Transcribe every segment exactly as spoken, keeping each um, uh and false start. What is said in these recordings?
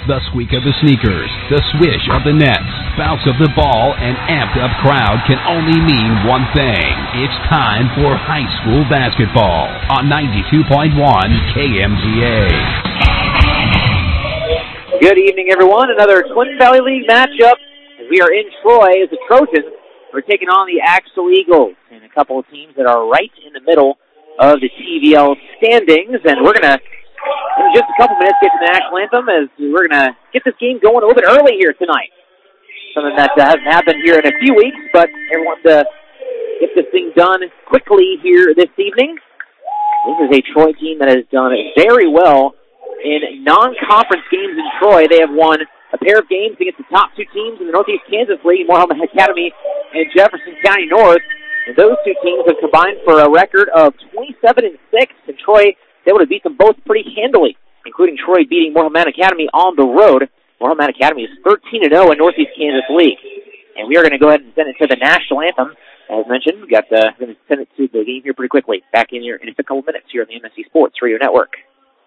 The squeak of the sneakers, the swish of the nets, bounce of the ball, and amped-up crowd can only mean one thing. It's time for high school basketball on ninety-two point one K M T A. Good evening, everyone. Another Twin Valley League matchup. As we are in Troy as the Trojans are taking on the Axel Eagles, and a couple of teams that are right in the middle of the T V L standings. And we're going to, in just a couple minutes, get to the national anthem as we're going to get this game going a little bit early here tonight. Something that uh, hasn't happened here in a few weeks, but everyone to get this thing done quickly here this evening. This is a Troy team that has done very well in non-conference games in Troy. They have won a pair of games against the top two teams in the Northeast Kansas League, Moorhead Academy and Jefferson County North. And those two teams have combined for a record of twenty-seven and six, and Troy was able to beat them both pretty handily, including Troy beating Moorhead Academy on the road. Moorhead Academy is thirteen and oh in Northeast Kansas League. And we are going to go ahead and send it to the national anthem. As mentioned, we got the, we're going to send it to the game here pretty quickly. Back in here in just a couple minutes here on the M S C Sports Radio Network.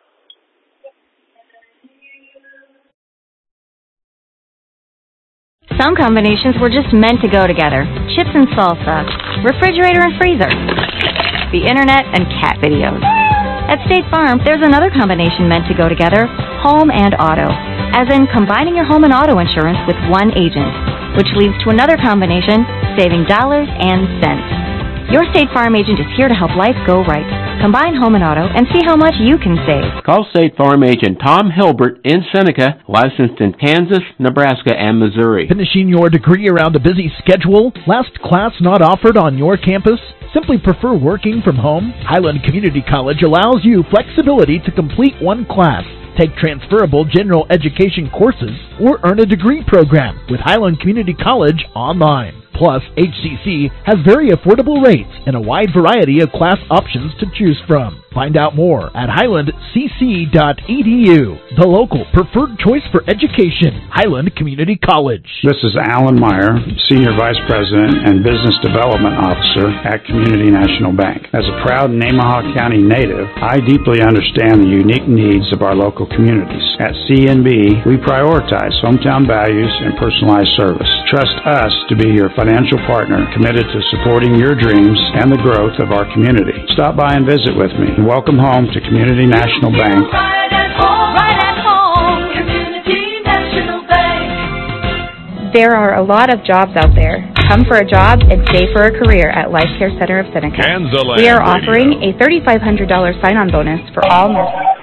Some combinations were just meant to go together. Chips and salsa, refrigerator and freezer, the internet and cat videos. At State Farm, there's another combination meant to go together, home and auto, as in combining your home and auto insurance with one agent, which leads to another combination, saving dollars and cents. Your State Farm agent is here to help life go right. Combine home and auto and see how much you can save. Call State Farm agent Tom Hilbert in Seneca, licensed in Kansas, Nebraska, and Missouri. Finishing your degree around a busy schedule? Last class not offered on your campus? Simply prefer working from home? Highland Community College allows you flexibility to complete one class, take transferable general education courses, or earn a degree program with Highland Community College online. Plus, H C C has very affordable rates and a wide variety of class options to choose from. Find out more at highland c c dot e d u, the local preferred choice for education, Highland Community College. This is Alan Meyer, Senior Vice President and Business Development Officer at Community National Bank. As a proud Nemaha County native, I deeply understand the unique needs of our local communities. At C N B, we prioritize hometown values and personalized service. Trust us to be your financial partner committed to supporting your dreams and the growth of our community. Stop by and visit with me. Welcome home to Community National Bank. Right at home, right at home, Community National Bank. There are a lot of jobs out there. Come for a job and stay for a career at Life Care Center of Seneca. Kansaland we are Radio. offering a three thousand five hundred dollars sign-on bonus for all nurses.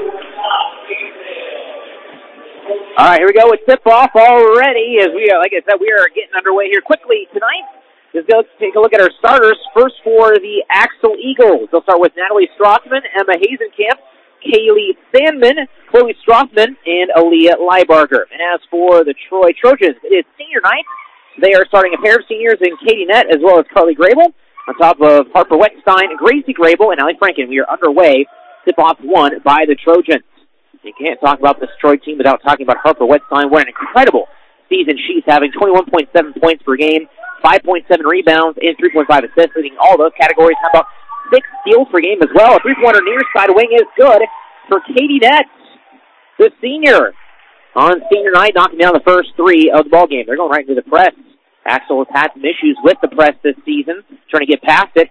All right, here we go with tip-off already. As we are, like I said, we are getting underway here quickly tonight. Let's go take a look at our starters. First for the Axel Eagles. They'll start with Natalie Strothman, Emma Hazenkamp, Kaylee Sandman, Chloe Strothman, and Aaliyah Leibarger. And as for the Troy Trojans, it is senior night. They are starting a pair of seniors in Katie Nett as well as Carly Grable, on top of Harper Wetstein, Gracie Grable, and Allie Franken. We are underway. Tip-off won by the Trojans. You can't talk about this Troy team without talking about Harper Wetstein. What an incredible season she's having. twenty-one point seven points per game, five point seven rebounds, and three point five assists, leading all those categories. How about six steals per game as well? A three-pointer near side wing is good for Katie Nett, the senior. On senior night, knocking down the first three of the ball game. They're going right into the press. Axel has had some issues with the press this season, trying to get past it.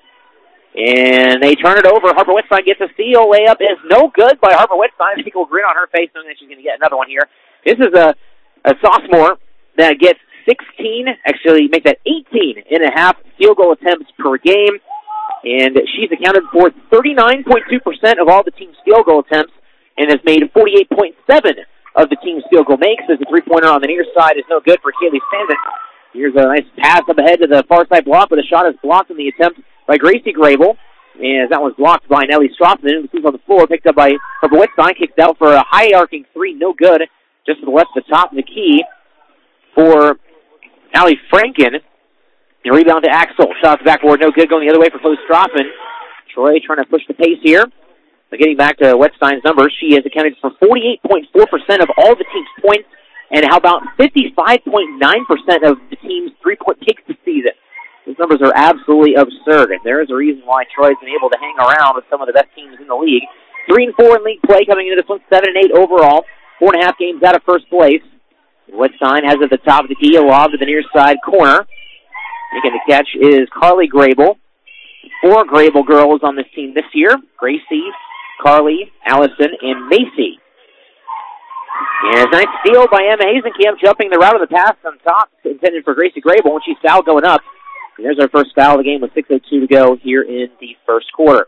And they turn it over. Harper Wetstein gets a steal. Layup is no good by Harper Wetstein. I think we'll grin on her face knowing that she's going to get another one here. This is a, a sophomore that gets sixteen, actually make that eighteen and a half field goal attempts per game. And she's accounted for thirty-nine point two percent of all the team's field goal attempts and has made forty-eight point seven of the team's field goal makes. As the three-pointer on the near side is no good for Kaylee Sandman. Here's a nice pass up ahead to the far side block, but the shot is blocked in the attempt by Gracie Grable. And that was blocked by Nellie Strothman. It was on the floor, picked up by Harper Wetstein, kicked out for a high-arcing three, no good. Just to the left of the top of the key for Allie Franken. The rebound to Axel. Shot backboard, no good, going the other way for Chloe Strothman. Troy trying to push the pace here. But getting back to Wetstein's numbers, she has accounted for forty-eight point four percent of all the team's points, and how about fifty-five point nine percent of the team's three-point kicks this season. These numbers are absolutely absurd, and there is a reason why Troy's been able to hang around with some of the best teams in the league. Three and four in league play coming into this one, seven and eight overall. four and a half games out of first place. Wetstein has it at the top of the key, a lob to the near side corner. Making the catch is Carly Grable. Four Grable girls on this team this year. Gracie, Carly, Allison, and Macy. And a nice steal by Emma Hazenkamp, jumping the route of the pass on top, intended for Gracie Grable, when she's fouled going up. And there's our first foul of the game with six oh two to go here in the first quarter.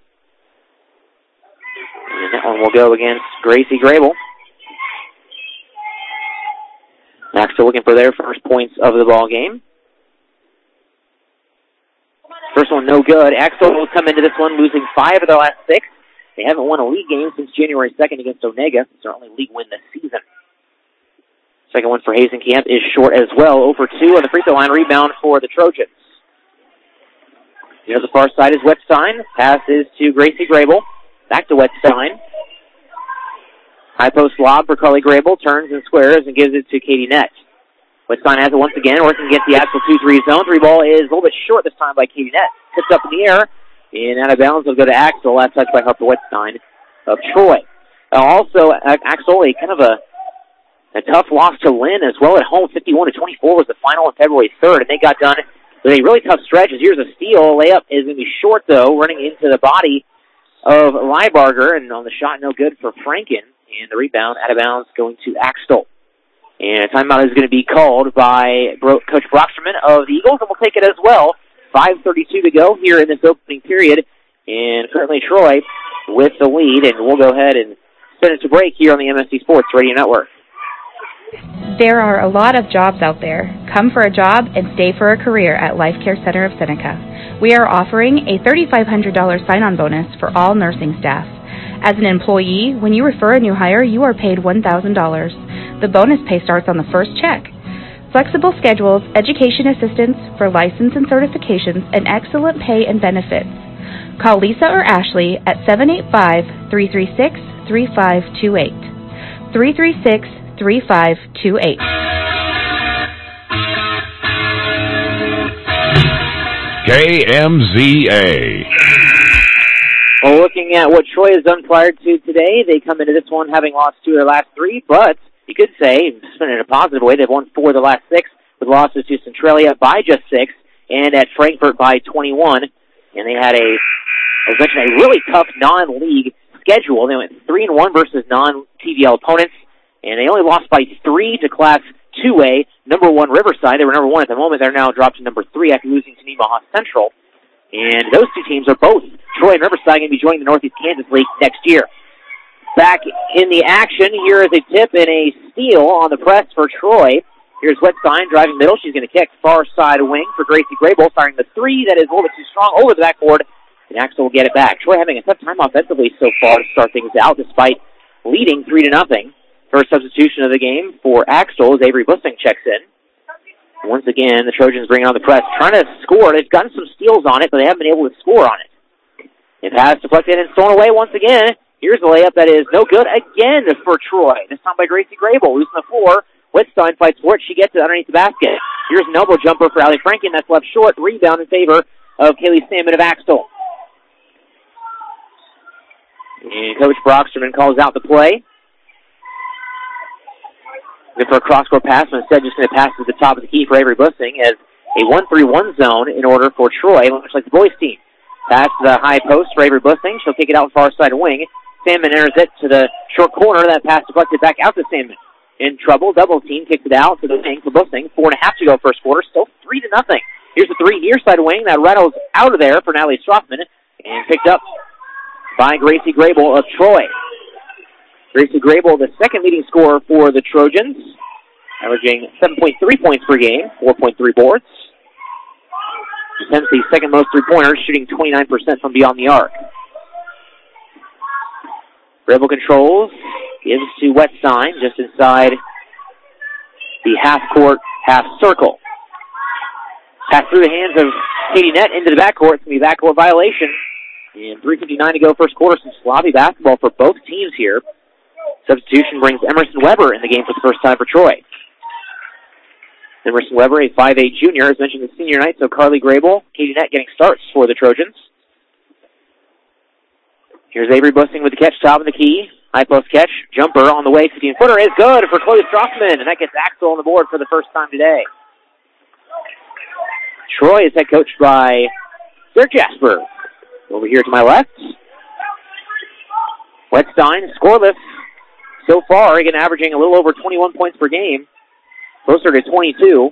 And that one will go against Gracie Grable. Axel looking for their first points of the ball game. First one no good. Axel will come into this one losing five of their last six. They haven't won a league game since January second against Onega. It's their only league win this season. Second one for Hazenkamp is short as well. oh for two on the free throw line. Rebound for the Trojans. Near the far side is Wetstein. Pass is to Gracie Grable. Back to Wetstein. High post lob for Carly Grable. Turns and squares and gives it to Katie Nett. Wetstein has it once again, working against the actual two three zone. Three ball is a little bit short this time by Katie Nett. Tipped up in the air. And out of bounds will go to Axel. Last touch by Harper Wetstein of Troy. Uh, also, uh, Axel, a kind of a, a tough loss to Lynn as well at home. fifty-one to twenty-four was the final on February third. And they got done with a really tough stretch. Here's a steal. Layup is going to be short, though, running into the body of Leibarger. And on the shot, no good for Franken. And the rebound out of bounds going to Axel. And a timeout is going to be called by Bro- Coach Brocksterman of the Eagles, and we'll take it as well. five thirty-two to go here in this opening period. And currently Troy with the lead, and we'll go ahead and send it to break here on the M S C Sports Radio Network. There are a lot of jobs out there. Come for a job and stay for a career at Life Care Center of Seneca. We are offering a three thousand five hundred dollars sign-on bonus for all nursing staff. As an employee, when you refer a new hire, you are paid one thousand dollars. The bonus pay starts on the first check. Flexible schedules, education assistance for license and certifications, and excellent pay and benefits. Call Lisa or Ashley at seven eight five, three three six, three five two eight. three three six, three five two eight. K M Z A. Well, looking at what Troy has done prior to today, they come into this one having lost two of their last three, but you could say, spin it in a positive way, they've won four of their last six, with losses to Centralia by just six, and at Frankfurt by twenty-one. And they had a, as mentioned, a really tough non-league schedule. They went three and one versus non-T V L opponents, and they only lost by three to Class two A, number one Riverside. They were number one at the moment. They're now dropped to number three after losing to Nemaha Central. And those two teams are both, Troy and Riverside, going to be joining the Northeast Kansas League next year. Back in the action, here is a tip and a steal on the press for Troy. Here's Wetstein driving middle. She's going to kick far side wing for Gracie Grable, firing the three that is a little bit too strong over the backboard, and Axel will get it back. Troy having a tough time offensively so far to start things out, despite leading three to nothing. First substitution of the game for Axel as Avery Bussing checks in. Once again, the Trojans bring on the press, trying to score. They've gotten some steals on it, but they haven't been able to score on it. It has deflected and thrown away once again. Here's a layup that is no good again for Troy. This time by Gracie Grable, losing the floor. Wetstein fights for it. She gets it underneath the basket. Here's an elbow jumper for Allie Franken. That's left short. Rebound in favor of Kaylee Salmon of Axel. And Coach Brocksterman calls out the play. Looking for a cross-court pass, but instead just going to pass to the top of the key for Avery Bussing as a one three one zone in order for Troy, much like the boys' team. Pass to the high post for Avery Bussing. She'll kick it out far side wing. Salmon enters it to the short corner. That pass deflected back out to Salmon. In trouble, double team, kicks it out to the wing for Bussing. Four and a half to go first quarter, still three to nothing. Here's the three near side wing. That rattles out of there for Natalie Strothman and picked up by Gracie Grable of Troy. Gracie Grable, the second leading scorer for the Trojans, averaging seven point three points per game, four point three boards. Defends the second most three-pointers, shooting twenty-nine percent from beyond the arc. Grable controls, gives to Wetstein, just inside the half-court, half-circle. Pass through the hands of Katie Nett into the backcourt. It's going to be a backcourt violation. And three fifty-nine to go first quarter, some sloppy basketball for both teams here. Substitution brings Emerson Weber in the game for the first time for Troy. Emerson Weber, a five eight junior, as mentioned the senior night, so Carly Grable, Katie Nett getting starts for the Trojans. Here's Avery Bussing with the catch, top of the key. High post catch, jumper on the way, fifteen-footer is good for Chloe Strothman, and that gets Axel on the board for the first time today. Troy is head coached by Derek Jasper. Over here to my left. Wetstein, scoreless so far, again averaging a little over twenty-one points per game, closer to twenty-two.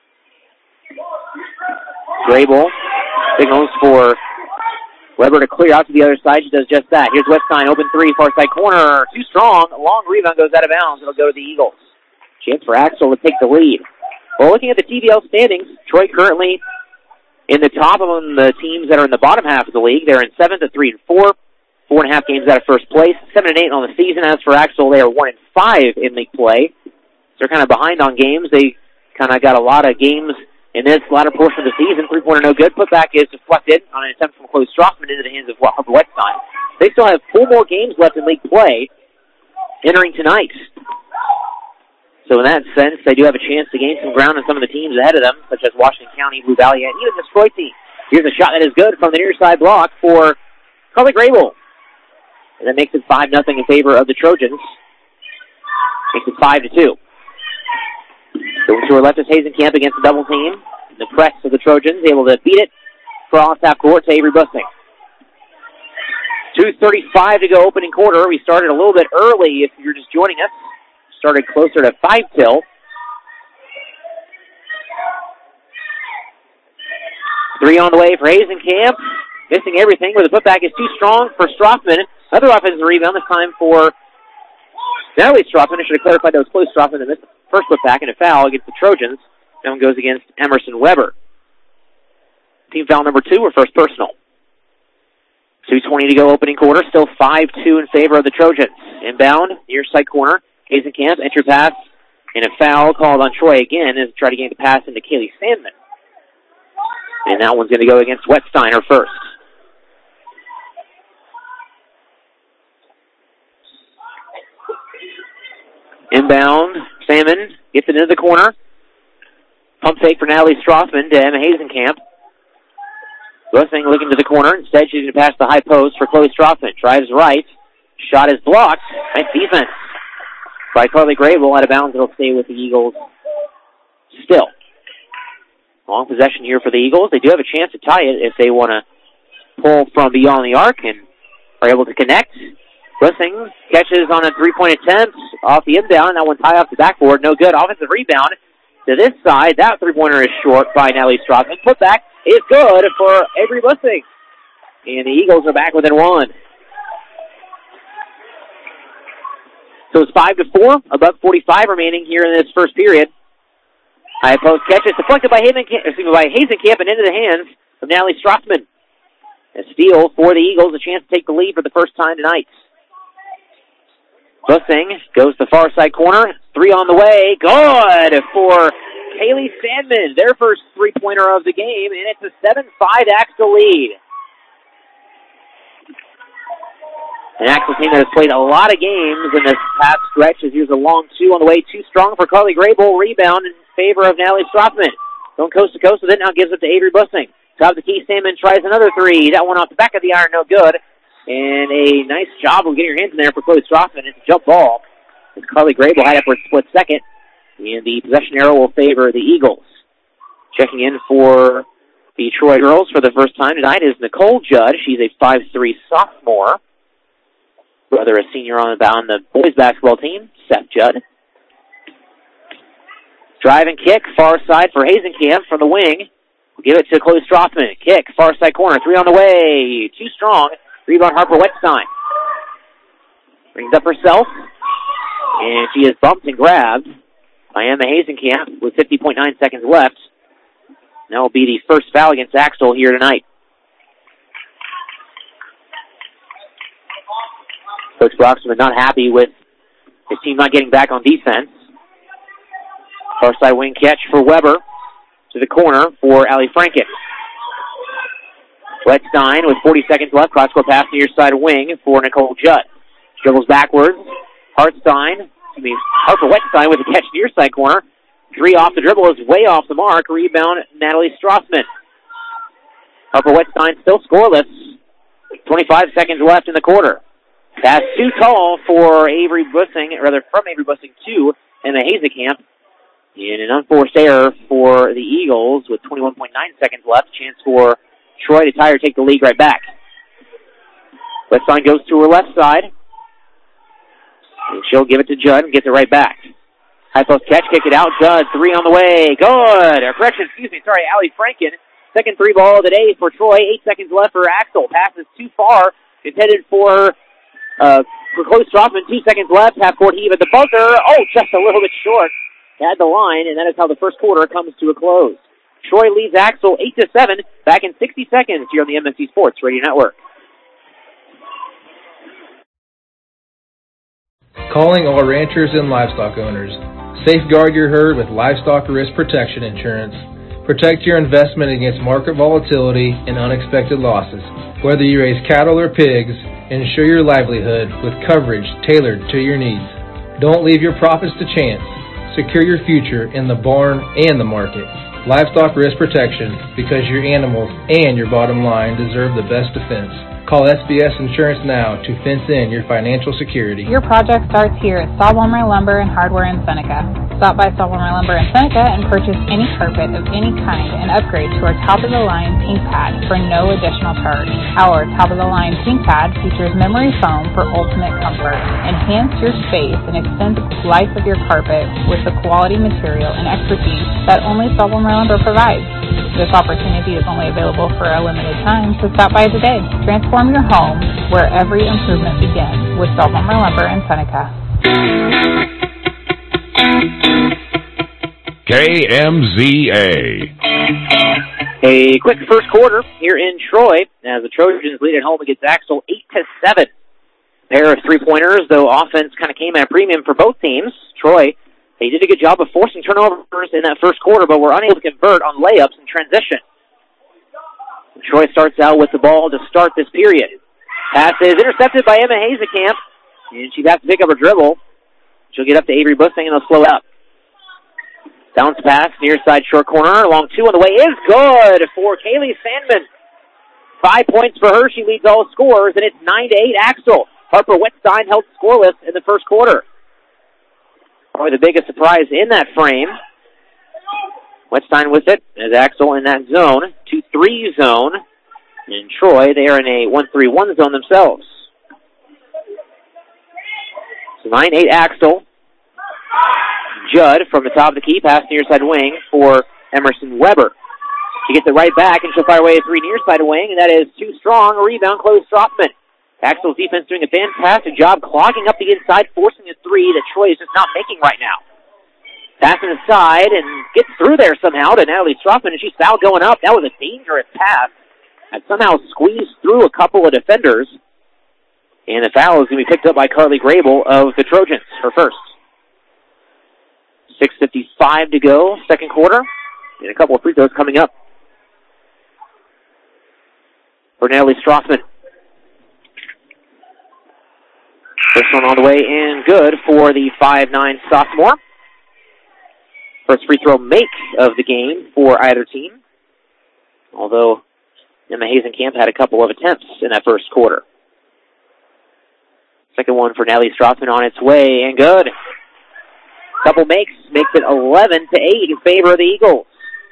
Grable signals for Weber to clear out to the other side. She does just that. Here's Wetstein, open three, far side corner, too strong. Long rebound goes out of bounds. It'll go to the Eagles. Chance for Axel to take the lead. Well, looking at the T V L standings, Troy currently in the top among the teams that are in the bottom half of the league. They're in seventh at three and four, four and a half games out of first place, seven and eight on the season. As for Axel, they are one and five in league play. So they're kind of behind on games. They kind of got a lot of games in this latter portion of the season. Three-pointer no good. Putback is deflected on an attempt from Chloe Strothman into the hands of Harper Wetstein. They still have four more games left in league play entering tonight. So in that sense, they do have a chance to gain some ground on some of the teams ahead of them, such as Washington County, Blue Valley, and even the Troy team. Here's a shot that is good from the near side block for Carly Grable. And that makes it five nothing in favor of the Trojans. Makes it five to two. Over to her left is Hazenkamp against the double team. The press of the Trojans able to beat it across half court to Avery Bussing. two thirty-five to go opening quarter. We started a little bit early if you're just joining us. Started closer to five till. Three on the way for Hazenkamp. Missing everything, where the putback is too strong for Strothman. Another offensive rebound, this time for Natalie Strothman. I should have clarified that was Chloe Strothman that missed the first putback and a foul against the Trojans. That one goes against Emerson Weber. Team foul number two, or first personal. two twenty to go opening quarter. Still five two in favor of the Trojans. Inbound, near side corner. Hazenkamp, entry pass, and a foul called on Troy again as they try to gain the pass into Kaylee Sandman. And that one's going to go against Wetsteiner first. Inbound, Salmon gets it into the corner. Pump fake for Natalie Strothman to Emma Hazenkamp. Bussing looking to the corner. Instead, she's going to pass the high post for Chloe Strothman. Drives right. Shot is blocked. Nice defense by Carly Grable. Out of bounds, it'll stay with the Eagles still. Long possession here for the Eagles. They do have a chance to tie it if they want to pull from beyond the arc and are able to connect. Bussing catches on a three-point attempt off the inbound. That one tie off the backboard. No good. Offensive rebound to this side. That three-pointer is short by Natalie Strothman. Putback is good for Avery Bussing. And the Eagles are back within one. So it's five to four, a buck forty-five remaining here in this first period. High post catch is deflected by Hazenkamp, excuse me, by Hazenkamp and into the hands of Natalie Strothman. A steal for the Eagles, a chance to take the lead for the first time tonight. Bussing goes to the far side corner, three on the way, good for Kaylee Sandman, their first three-pointer of the game, and it's a seven five Axel lead. An Axel team that has played a lot of games in this past stretch. As here's a long two on the way, too strong for Carly Grable. Rebound in favor of Natalie Strothman. Going coast to coast with it, now gives it to Avery Bussing. Top of the key, Salmon tries another three. That one off the back of the iron, no good. And a nice job of getting your hands in there for Chloe Strothman. It's a jump ball. As Carly Grable had it for a split second. And the possession arrow will favor the Eagles. Checking in for the Troy girls for the first time tonight is Nicole Judd. She's a five three sophomore. Brother, a senior on the, on the boys basketball team, Seth Judd. Drive and kick, far side for Hazenkamp from the wing. We'll give it to Chloe Strothman. Kick, far side corner, three on the way. Too strong. Rebound Harper Wetstein. Brings up herself. And she is bumped and grabbed by Emma Hazenkamp with fifty point nine seconds left. That will be the first foul against Axel here tonight. Coach Broxman not happy with his team not getting back on defense. Far side wing catch for Weber to the corner for Allie Franken. Wetstein with forty seconds left. Cross-court pass near side wing for Nicole Judd. Dribbles backwards. Hartstein, excuse me, Harper Wetstein with a catch near side corner. Three off the dribble is way off the mark. Rebound, Natalie Strothman. Harper Wetstein still scoreless. twenty-five seconds left in the quarter. Pass too tall for Avery Bussing, or rather from Avery Bussing to Emma Hazekamp. And an unforced error for the Eagles with twenty-one point nine seconds left. Chance for Troy to tie or take the lead right back. Westside goes to her left side. And she'll give it to Judd and gets it right back. High post catch, kick it out. Judd, three on the way. Good. Or correction, excuse me, sorry, Allie Franken. Second three ball of the day for Troy. Eight seconds left for Axel. Passes too far. Intended for, uh, for Chloe Strothman. Two seconds left. Half court heave at the buzzer. Oh, just a little bit short. Had the line, and that is how the first quarter comes to a close. Troy leads Axel eight to seven. Back in sixty seconds here on the M S C Sports Radio Network. Calling all ranchers and livestock owners. Safeguard your herd with livestock risk protection insurance. Protect your investment against market volatility and unexpected losses. Whether you raise cattle or pigs, ensure your livelihood with coverage tailored to your needs. Don't leave your profits to chance. Secure your future in the barn and the market. Livestock risk protection, because your animals and your bottom line deserve the best defense. Call S B S Insurance now to fence in your financial security. Your project starts here at Sawbomber Lumber and Hardware in Seneca. Stop by Sawbomber Lumber in Seneca and purchase any carpet of any kind and upgrade to our top-of-the-line pink pad for no additional charge. Our top-of-the-line pink pad features memory foam for ultimate comfort. Enhance your space and extend the life of your carpet with the quality material and expertise that only Sawbomber Lumber provides. This opportunity is only available for a limited time, so stop by today. Transform your home where every improvement begins with Sawbomber Lumber in Seneca. K M Z A. A quick first quarter here in Troy as the Trojans lead at home against Axel eight to seven. Pair of three-pointers, though offense kind of came at a premium for both teams. Troy, they did a good job of forcing turnovers in that first quarter, but were unable to convert on layups in transition. Troy starts out with the ball to start this period. Pass is intercepted by Emma Hazekamp, and she has to pick up her dribble. She'll get up to Avery Bussing, and they'll slow up. Bounce pass, near side short corner, along two on the way is good for Kaylee Sandman. Five points for her. She leads all scorers, and it's nine to eight Axel. Harper Wettstein held scoreless in the first quarter. Probably the biggest surprise in that frame. Wettstein with it as Axel in that zone, two three zone. And Troy, they are in a one three one zone themselves. So nine eight Axel. Judd from the top of the key, pass near side wing for Emerson Weber. She gets it right back, and she'll fire away a three near side wing, and that is too strong. A rebound, Chloe Strothman. Axel's defense doing a fantastic job clogging up the inside, forcing a three that Troy is just not making right now. Passing aside and gets through there somehow to Natalie Strothman, and she's fouled going up. That was a dangerous pass that somehow squeezed through a couple of defenders. And the foul is going to be picked up by Carly Grable of the Trojans, her first. six fifty-five to go, second quarter. And a couple of free throws coming up for Natalie Strothman. First one all the way and good for the five nine sophomore. First free throw make of the game for either team. Although Emma Hazekamp had a couple of attempts in that first quarter. Second one for Natalie Strothman on its way and good. Couple makes, makes it eleven to eight in favor of the Eagles.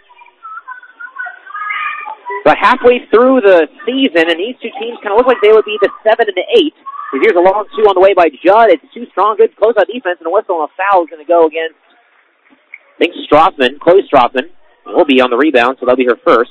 But halfway through the season, and these two teams kind of look like they would be the seven and the eight. Here's a long two on the way by Judd. It's too strong, good closeout defense, and a whistle and a foul is going to go against, I think, Strothman, Chloe Strothman. Will be on the rebound, so that'll be her first.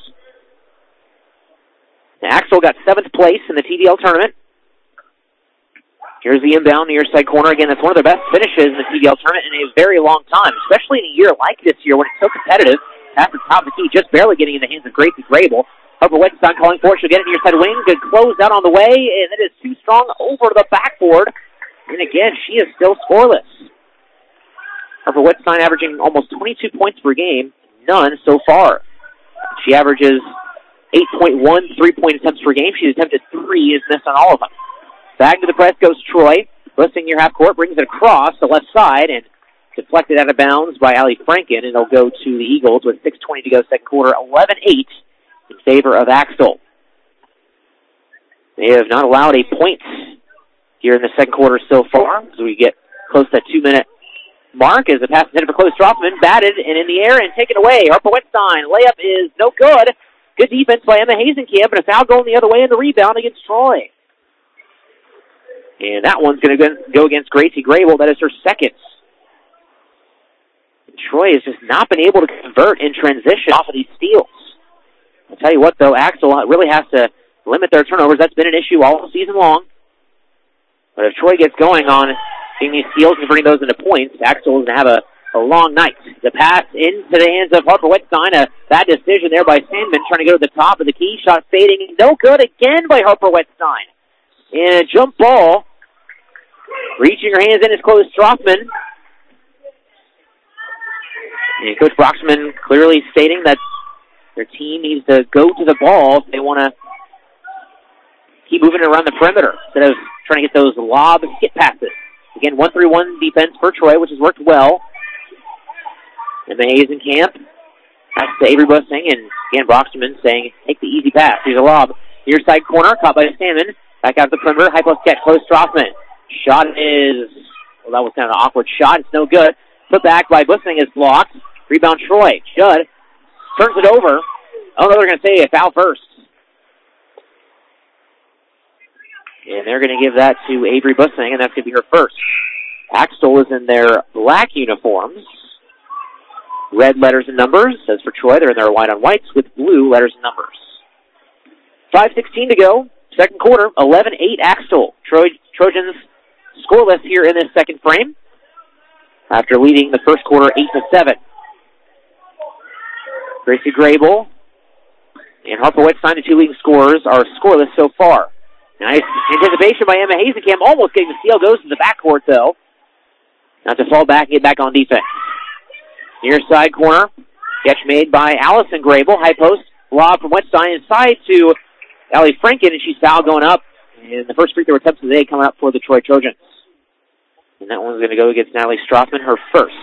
Now, Axel got seventh place in the T D L tournament. Here's the inbound near side corner. Again, that's one of their best finishes in the T D L tournament in a very long time, especially in a year like this year when it's so competitive. At the top of the key, just barely getting in the hands of Gracie Grable. Harper Wettstein calling for it. She'll get it near side wing. Good close out on the way, and it is too strong over the backboard. And again, she is still scoreless. Harper Wettstein averaging almost twenty-two points per game. None so far. She averages eight point one three-point attempts per game. She's attempted three, is missed on all of them. Back to the press goes Troy. Bussing near half court, brings it across the left side, and deflected out of bounds by Allie Franken, and it'll go to the Eagles with six twenty to go second quarter, eleven eight in favor of Axel. They have not allowed a point here in the second quarter so far, as we get close to that two-minute mark as the pass is headed for Chloe Strothman, batted and in the air and taken away. Harper Wetstein, layup is no good. Good defense by Emma Hazenkamp, and a foul going the other way in the rebound against Troy. And that one's going to go against Gracie Grable. That is her second. And Troy has just not been able to convert in transition off of these steals. I'll tell you what, though, Axel really has to limit their turnovers. That's been an issue all season long. But if Troy gets going on seeing these steals and bringing those into points, Axel is going to have a, a long night. The pass into the hands of Harper Wetstein. A bad decision there by Sandman, trying to go to the top of the key. Shot fading. No good again by Harper Wetstein. And a jump ball. Reaching her hands in is Chloe Strothman. And Coach Broxman clearly stating that their team needs to go to the ball if they want to keep moving it around the perimeter instead of trying to get those lob skip passes. Again, one three one defense for Troy, which has worked well. And the Hazenkamp pass to Avery Bussing, and again, Broxman saying, take the easy pass. Here's a lob. Near side corner, caught by Salmon. Back out to the perimeter, high post catch, Chloe Strothman. Shot is, well, that was kind of an awkward shot. It's no good. Put back by Bussing is blocked. Rebound Troy. Judd turns it over. Oh, no, they're going to say a foul first. And they're going to give that to Avery Bussing, and that's going to be her first. Axel is in their black uniforms. Red letters and numbers. As for Troy, they're in their white on whites with blue letters and numbers. five sixteen to go. Second quarter, eleven eight Axel. Troy, Trojans scoreless here in this second frame after leading the first quarter eight to seven. Gracie Grable and Harper Wetstein, the two leading scorers, are scoreless so far. Nice anticipation by Emma Hazenkamp, almost getting the steal. Goes to the backcourt, though. Not to fall back and get back on defense. Near side corner, catch made by Allison Grable. High post, lob from Wetstein inside to Allie Franken, and she's fouled going up. And the first free throw attempts of the day coming up for the Troy Trojans. And that one's going to go against Natalie Strothman, her first.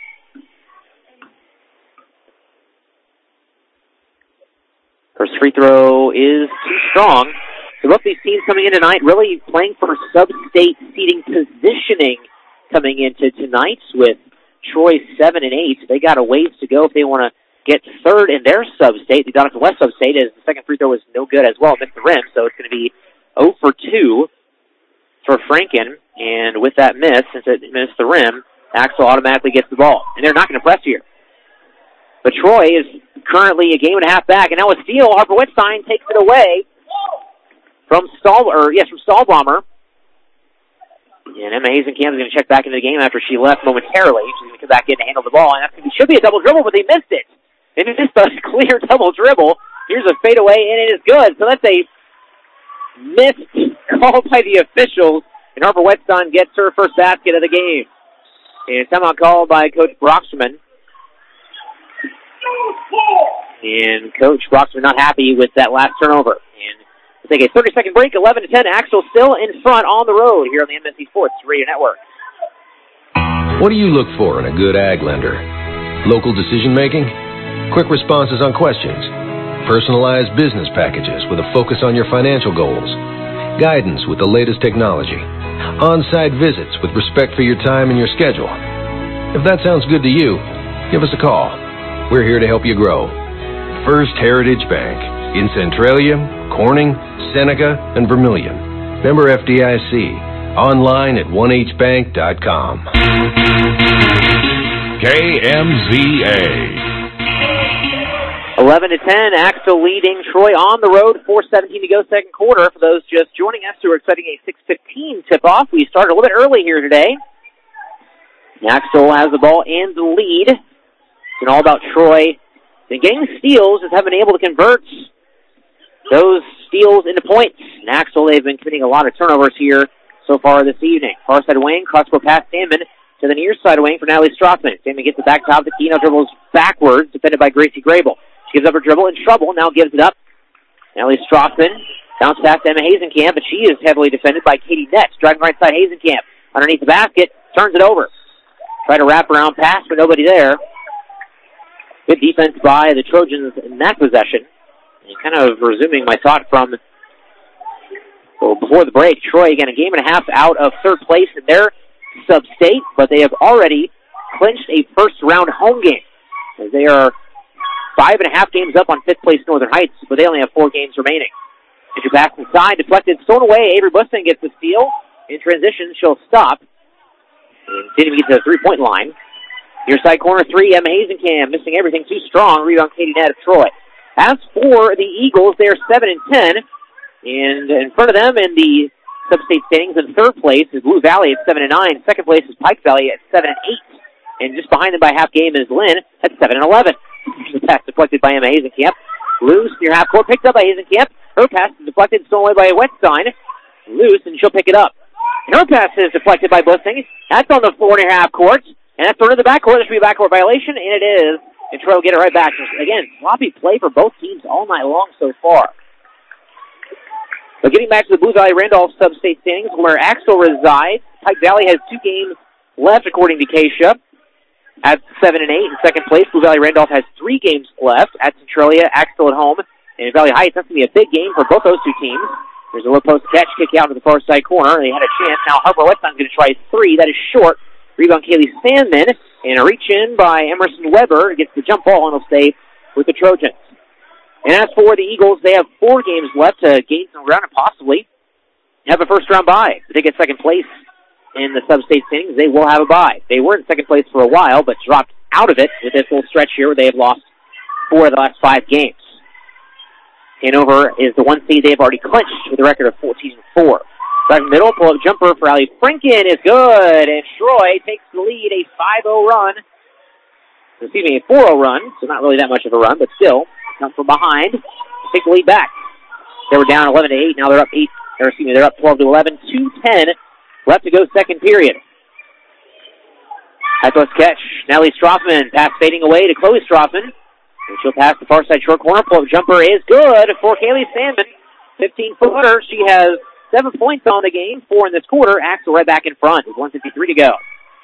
First free throw is too strong. So both these teams coming in tonight really playing for sub-state seeding positioning coming into tonight with Troy seven and eight. They got a ways to go if they want to get third in their sub-state. The Donington West sub-state, as the second free throw was no good as well, missed the rim, so it's going to be zero for two for Franken. And with that miss, since it missed the rim, Axel automatically gets the ball. And they're not going to press here. But Troy is currently a game and a half back, and now a steal. Harper Wetstein takes it away from Stahl, or yes, from Stahlbomber. And Emma Hazenkamp is going to check back into the game after she left momentarily. She's going to come back in to handle the ball, and that should be a double dribble, but they missed it. They missed a clear double dribble. Here's a fadeaway, and it is good. So that's a missed call by the officials, and Harper Wetstein gets her first basket of the game. And timeout called by Coach Broxman. And Coach Broxman not happy with that last turnover. And we'll take a thirty-second break, eleven to ten. Axel still in front on the road here on the M S C Sports Radio Network. What do you look for in a good ag lender? Local decision-making? Quick responses on questions? Personalized business packages with a focus on your financial goals? Guidance with the latest technology? On-site visits with respect for your time and your schedule? If that sounds good to you, give us a call. We're here to help you grow. First Heritage Bank in Centralia, Corning, Seneca, and Vermilion. Member F D I C. Online at one h bank dot com. K M Z A. eleven to ten, Axel leading Troy on the road. four seventeen to go, second quarter. For those just joining us who are expecting a six fifteen tip-off, we started a little bit early here today. Axel has the ball and the lead. It's all about Troy. And getting steals is having been able to convert those steals into points. And Axel, they've been committing a lot of turnovers here so far this evening. Far side wing, crossbar pass Sandman to the near side wing for Natalie Strothman. Sandman gets the back top of the key, now dribbles backwards, defended by Gracie Grable. She gives up her dribble in trouble, now gives it up. Natalie Strothman bounce pass to Emma Hazenkamp, but she is heavily defended by Katie Netz. Driving right side Hazenkamp. Underneath the basket, turns it over. Try to wrap around pass, but nobody there. Good defense by the Trojans in that possession. And kind of resuming my thought from the So before the break, Troy, again, a game and a half out of third place in their sub-state, but they have already clinched a first-round home game. As they are five and a half games up on fifth place Northern Heights, but they only have four games remaining. Pitcher pass inside, deflected, stolen away. Avery Bussing gets the steal. In transition, she'll stop. And didn't get to the three-point line. Near side corner three, Emma Hazenkamp missing everything too strong. Rebound Katie Nett of Troy. As for the Eagles, they are seven and ten. And in front of them in the sub-state standings in third place is Blue Valley at seven and nine. Second place is Pike Valley at seven and eight. And just behind them by half game is Lynn at seven and eleven. The pass deflected by Emma Hazenkamp. Loose near half court, picked up by Hazenkamp. Her pass is deflected, stolen away by Wetstein. Loose, and she'll pick it up. And her pass is deflected by Bussing. That's on the four and a half court. And that's thrown to the backcourt. There should be a backcourt violation, and it is. And Troy will get it right back. Again, sloppy play for both teams all night long so far. But getting back to the Blue Valley Randolph sub-state standings, where Axel resides, Pike Valley has two games left, according to Keisha, at seven and eight in second place. Blue Valley Randolph has three games left at Centralia, Axel at home, and Valley Heights. That's going to be a big game for both those two teams. There's a low post catch, kick out to the far side corner. They had a chance. Now Harper Westtown's going to try three. That is short. Rebound Kaylee Sandman, and a reach in by Emerson Weber gets the jump ball, and will stay with the Trojans. And as for the Eagles, they have four games left to gain some ground and possibly have a first-round bye. If they get second place in the sub-state standings, they will have a bye. They were in second place for a while, but dropped out of it with this little stretch here where they have lost four of the last five games. Hanover is the one seed they've already clinched with a record of fourteen and four. Back in the middle, pull-up jumper for Allie Franken is good, and Troy takes the lead, a five oh run. Excuse me, a four oh run, so not really that much of a run, but still, come from behind, take the lead back. They were down eleven to eight, now they're up eight, or excuse me, they're up twelve to eleven, two ten left to go second period. High post catch, Natalie Strothman, pass fading away to Chloe Strothman, and she'll pass the far side short corner, pull-up jumper is good for Kaylee Sandman, fifteen-footer, she has seven points on the game, four in this quarter. Axel right back in front with one fifty-three to go.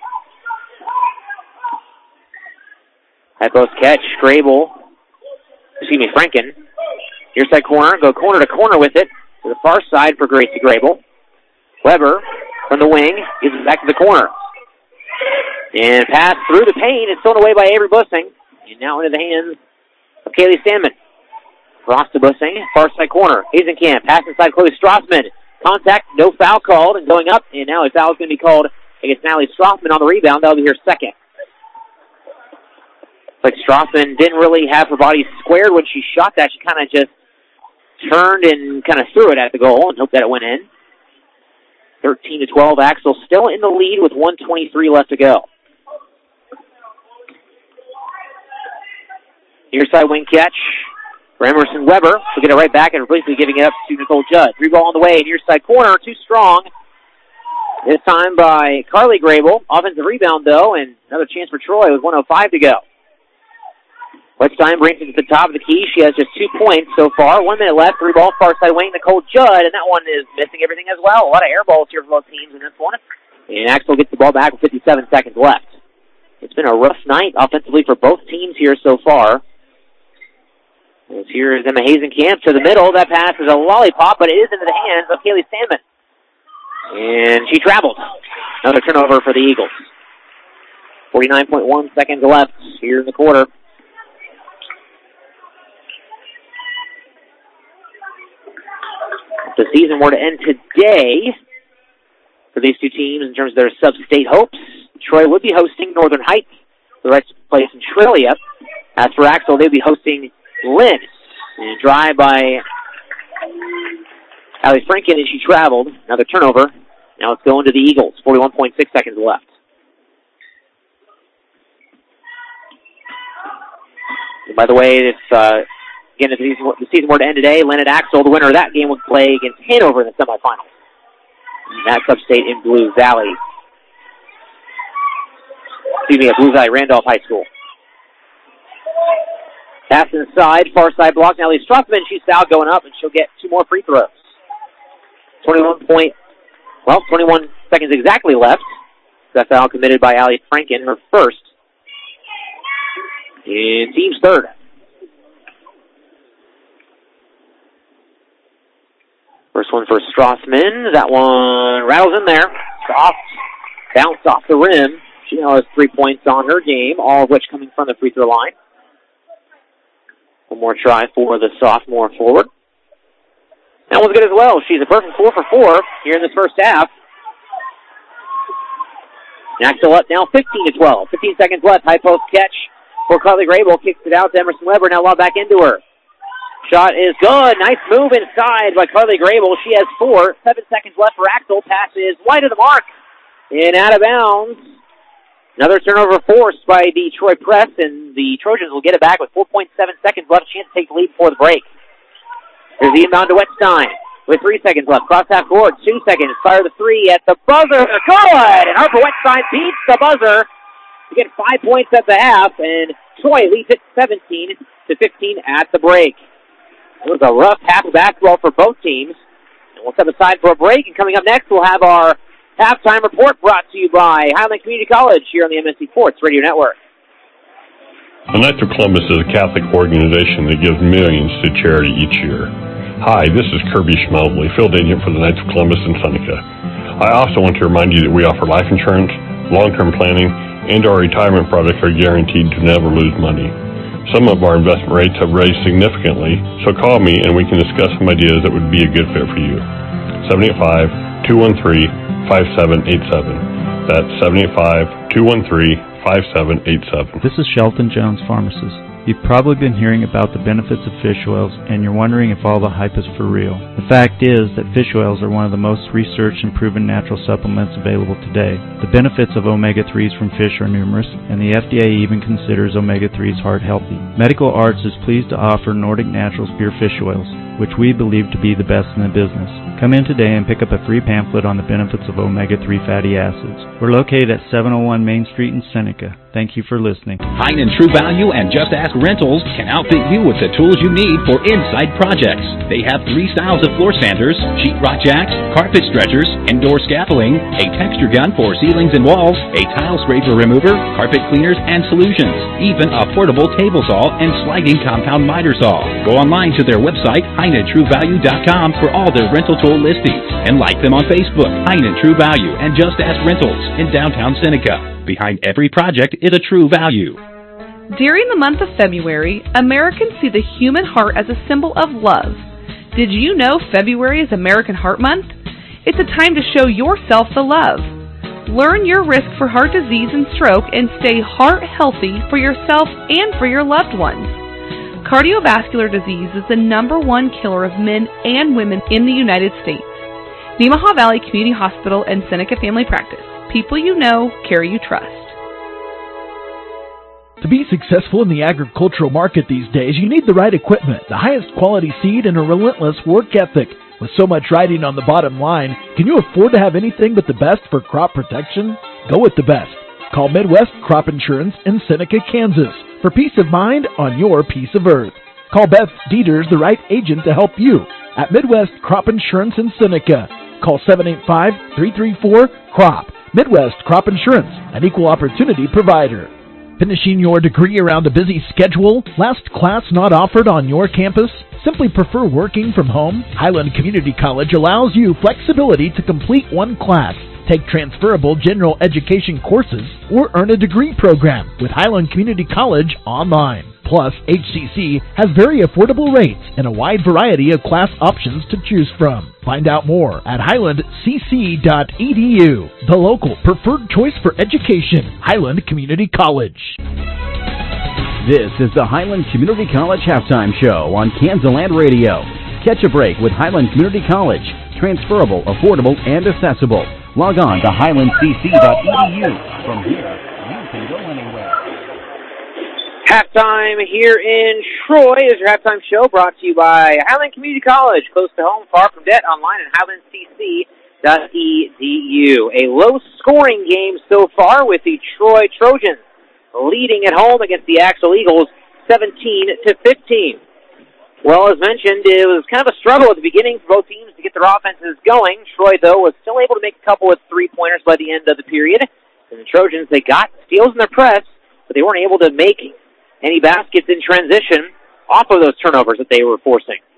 High post catch, Grable, excuse me, Franken. Near side corner, go corner to corner with it to the far side for Gracie Grable. Weber from the wing gives it back to the corner. And pass through the paint and thrown away by Avery Bussing. And now into the hands of Kaylee Sandman. Cross to Bussing, far side corner. Hazenkamp, pass inside Chloe Strothman. Contact, no foul called, and going up, and now a foul is going to be called against Natalie Strothman on the rebound. That'll be her second. Like Strothman didn't really have her body squared when she shot that. She kind of just turned and kind of threw it at the goal and hoped that it went in. thirteen to twelve, Axel still in the lead with one twenty-three left to go. Near side wing catch for Emerson Weber. She'll get it right back and briefly giving it up to Nicole Judd. Three ball on the way, near side corner, too strong. This time by Carly Grable. Offensive rebound, though, and another chance for Troy with one oh five to go. Wetstein brings it to the top of the key. She has just two points so far. One minute left. Three ball, far side wing, Nicole Judd, and that one is missing everything as well. A lot of air balls here for both teams in this one. And Axel gets the ball back with fifty-seven seconds left. It's been a rough night offensively for both teams here so far. As here is Emma Hazenkamp to the middle. That pass is a lollipop, but it is into the hands of Kaylee Sandman. And she traveled. Another turnover for the Eagles. forty-nine point one seconds left here in the quarter. If the season were to end today for these two teams in terms of their sub-state hopes, Troy would be hosting Northern Heights, the right place in Centralia. As for Axel, they'd be hosting Lynn. And a drive by Allie Franken, and she traveled. Another turnover. Now it's going to the Eagles. forty-one point six seconds left. And by the way, if, uh, again, if the season, the season were to end today, Lynn and Axel, the winner of that game, would play against Hanover in the semifinals. And that's upstate in Blue Valley. Excuse me, at Blue Valley Randolph High School. Pass inside, far side block. Now Lee Strothman, she's fouled going up, and she'll get two more free throws. twenty-one point, well, twenty-one seconds exactly left. That foul committed by Allie Franken, her first. And team's third. First one for Strassman. That one rattles in there. Soft bounce off the rim. She now has three points on her game, all of which coming from the free throw line. One more try for the sophomore forward. That one's good as well. She's a perfect four for four here in this first half. Axel up now fifteen to twelve. fifteen seconds left. High post catch for Carly Grable. Kicks it out to Emerson Weber. Now lob back into her. Shot is good. Nice move inside by Carly Grable. She has four. Seven seconds left for Axel. Pass is wide of the mark and out of bounds. Another turnover forced by the Troy Press, and the Trojans will get it back with four point seven seconds left. Chance to take the lead before the break. Here's the inbound to Wettstein with three seconds left. Cross half court. Two seconds. Fire the three at the buzzer. Good! And Harper Wettstein beats the buzzer to get five points at the half, and Troy leads it seventeen to fifteen at the break. It was a rough half of basketball for both teams. And we'll step aside for a break, and coming up next, we'll have our halftime report brought to you by Highland Community College here on the M S C Sports Radio Network. The Knights of Columbus is a Catholic organization that gives millions to charity each year. Hi, this is Kirby Schmelbley, field agent for the Knights of Columbus in Seneca. I also want to remind you that we offer life insurance, long-term planning, and our retirement products are guaranteed to never lose money. Some of our investment rates have raised significantly, so call me and we can discuss some ideas that would be a good fit for you. seven eight five, two one three, five seven eight seven. That's seven eight five, two one three, five seven eight seven. This is Shelton Jones, pharmacist. You've probably been hearing about the benefits of fish oils, and you're wondering if all the hype is for real. The fact is that fish oils are one of the most researched and proven natural supplements available today. The benefits of omega threes from fish are numerous, and the F D A even considers omega threes heart healthy. Medical Arts is pleased to offer Nordic Naturals pure fish oils, which we believe to be the best in the business. Come in today and pick up a free pamphlet on the benefits of omega three fatty acids. We're located at seven oh one Main Street in Seneca. Thank you for listening. Heinen True Value and Just Ask Rentals can outfit you with the tools you need for inside projects. They have three styles of floor sanders, sheetrock jacks, carpet stretchers, indoor scaffolding, a texture gun for ceilings and walls, a tile scraper remover, carpet cleaners and solutions, even a portable table saw and sliding compound miter saw. Go online to their website, heinen true value dot com, for all their rental tool listings, and like them on Facebook, Heinen True Value and Just Ask Rentals in downtown Seneca. Behind every project is a true value. During the month of February, Americans see the human heart as a symbol of love. Did you know February is American Heart Month? It's a time to show yourself the love. Learn your risk for heart disease and stroke and stay heart healthy for yourself and for your loved ones. Cardiovascular disease is the number one killer of men and women in the United States. Nemaha Valley Community Hospital and Seneca Family Practice. People you know, care you trust. To be successful in the agricultural market these days, you need the right equipment, the highest quality seed, and a relentless work ethic. With so much riding on the bottom line, can you afford to have anything but the best for crop protection? Go with the best. Call Midwest Crop Insurance in Seneca, Kansas for peace of mind on your piece of earth. Call Beth Dieters, the right agent to help you at Midwest Crop Insurance in Seneca. Call seven eight five, three three four, C R O P. Midwest Crop Insurance, an equal opportunity provider. Finishing your degree around a busy schedule? Last class not offered on your campus? Simply prefer working from home? Highland Community College allows you flexibility to complete one class, take transferable general education courses, or earn a degree program with Highland Community College online. Plus, H C C has very affordable rates and a wide variety of class options to choose from. Find out more at highland c c dot e d u. The local preferred choice for education, Highland Community College. This is the Highland Community College Halftime Show on Kansaland Radio. Catch a break with Highland Community College. Transferable, affordable, and accessible. Log on to highland c c dot e d u. From here, you can go anywhere. Halftime here in Troy is your halftime show brought to you by Highland Community College, close to home, far from debt, online at highland c c dot e d u. A low-scoring game so far with the Troy Trojans leading at home against the Axel Eagles seventeen to fifteen. Well, as mentioned, it was kind of a struggle at the beginning for both teams to get their offenses going. Troy, though, was still able to make a couple of three-pointers by the end of the period. And the Trojans, they got steals in their press, but they weren't able to make any baskets in transition off of those turnovers that they were forcing.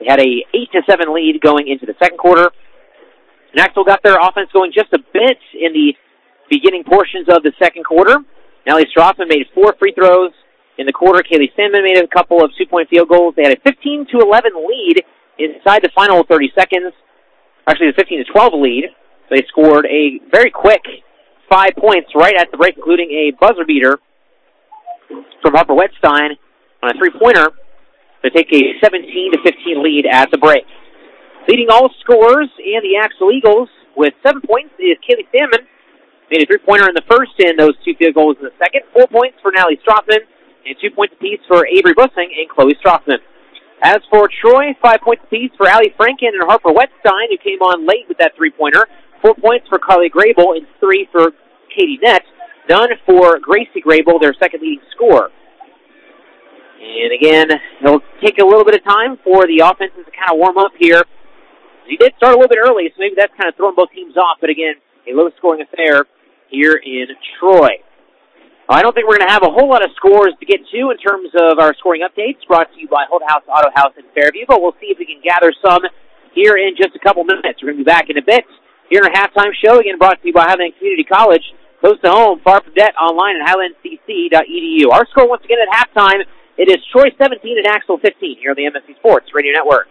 They had a eight to seven lead going into the second quarter. Knoxville got their offense going just a bit in the beginning portions of the second quarter. Natalie Strothman made four free throws in the quarter. Kaylee Sandman made a couple of two-point field goals. They had a fifteen to eleven lead inside the final thirty seconds. Actually, the fifteen to twelve lead. They scored a very quick five points right at the break, including a buzzer beater from Harper Wetstein on a three-pointer to take a seventeen to fifteen lead at the break. Leading all scorers in the Axel Eagles with seven points is Kaylee Sandman. Made a three-pointer in the first and those two field goals in the second. Four points for Natalie Strothman and two points apiece for Avery Bussing and Chloe Strothman. As for Troy, five points apiece for Allie Franken and Harper Wetstein, who came on late with that three-pointer. Four points for Carly Grable and three for Katie Nett. None for Gracie Grable, their second leading scorer. And again, it'll take a little bit of time for the offenses to kind of warm up here. He did start a little bit early, so maybe that's kind of throwing both teams off. But again, a low-scoring affair here in Troy. I don't think we're going to have a whole lot of scores to get to in terms of our scoring updates, brought to you by Holt House Auto House in Fairview, but we'll see if we can gather some here in just a couple minutes. We're going to be back in a bit here in our halftime show, again brought to you by Highland Community College, close to home, far from debt, online at highland c c dot e d u. Our score once again at halftime, it is Troy seventeen and Axel fifteen here on the M S C Sports Radio Network.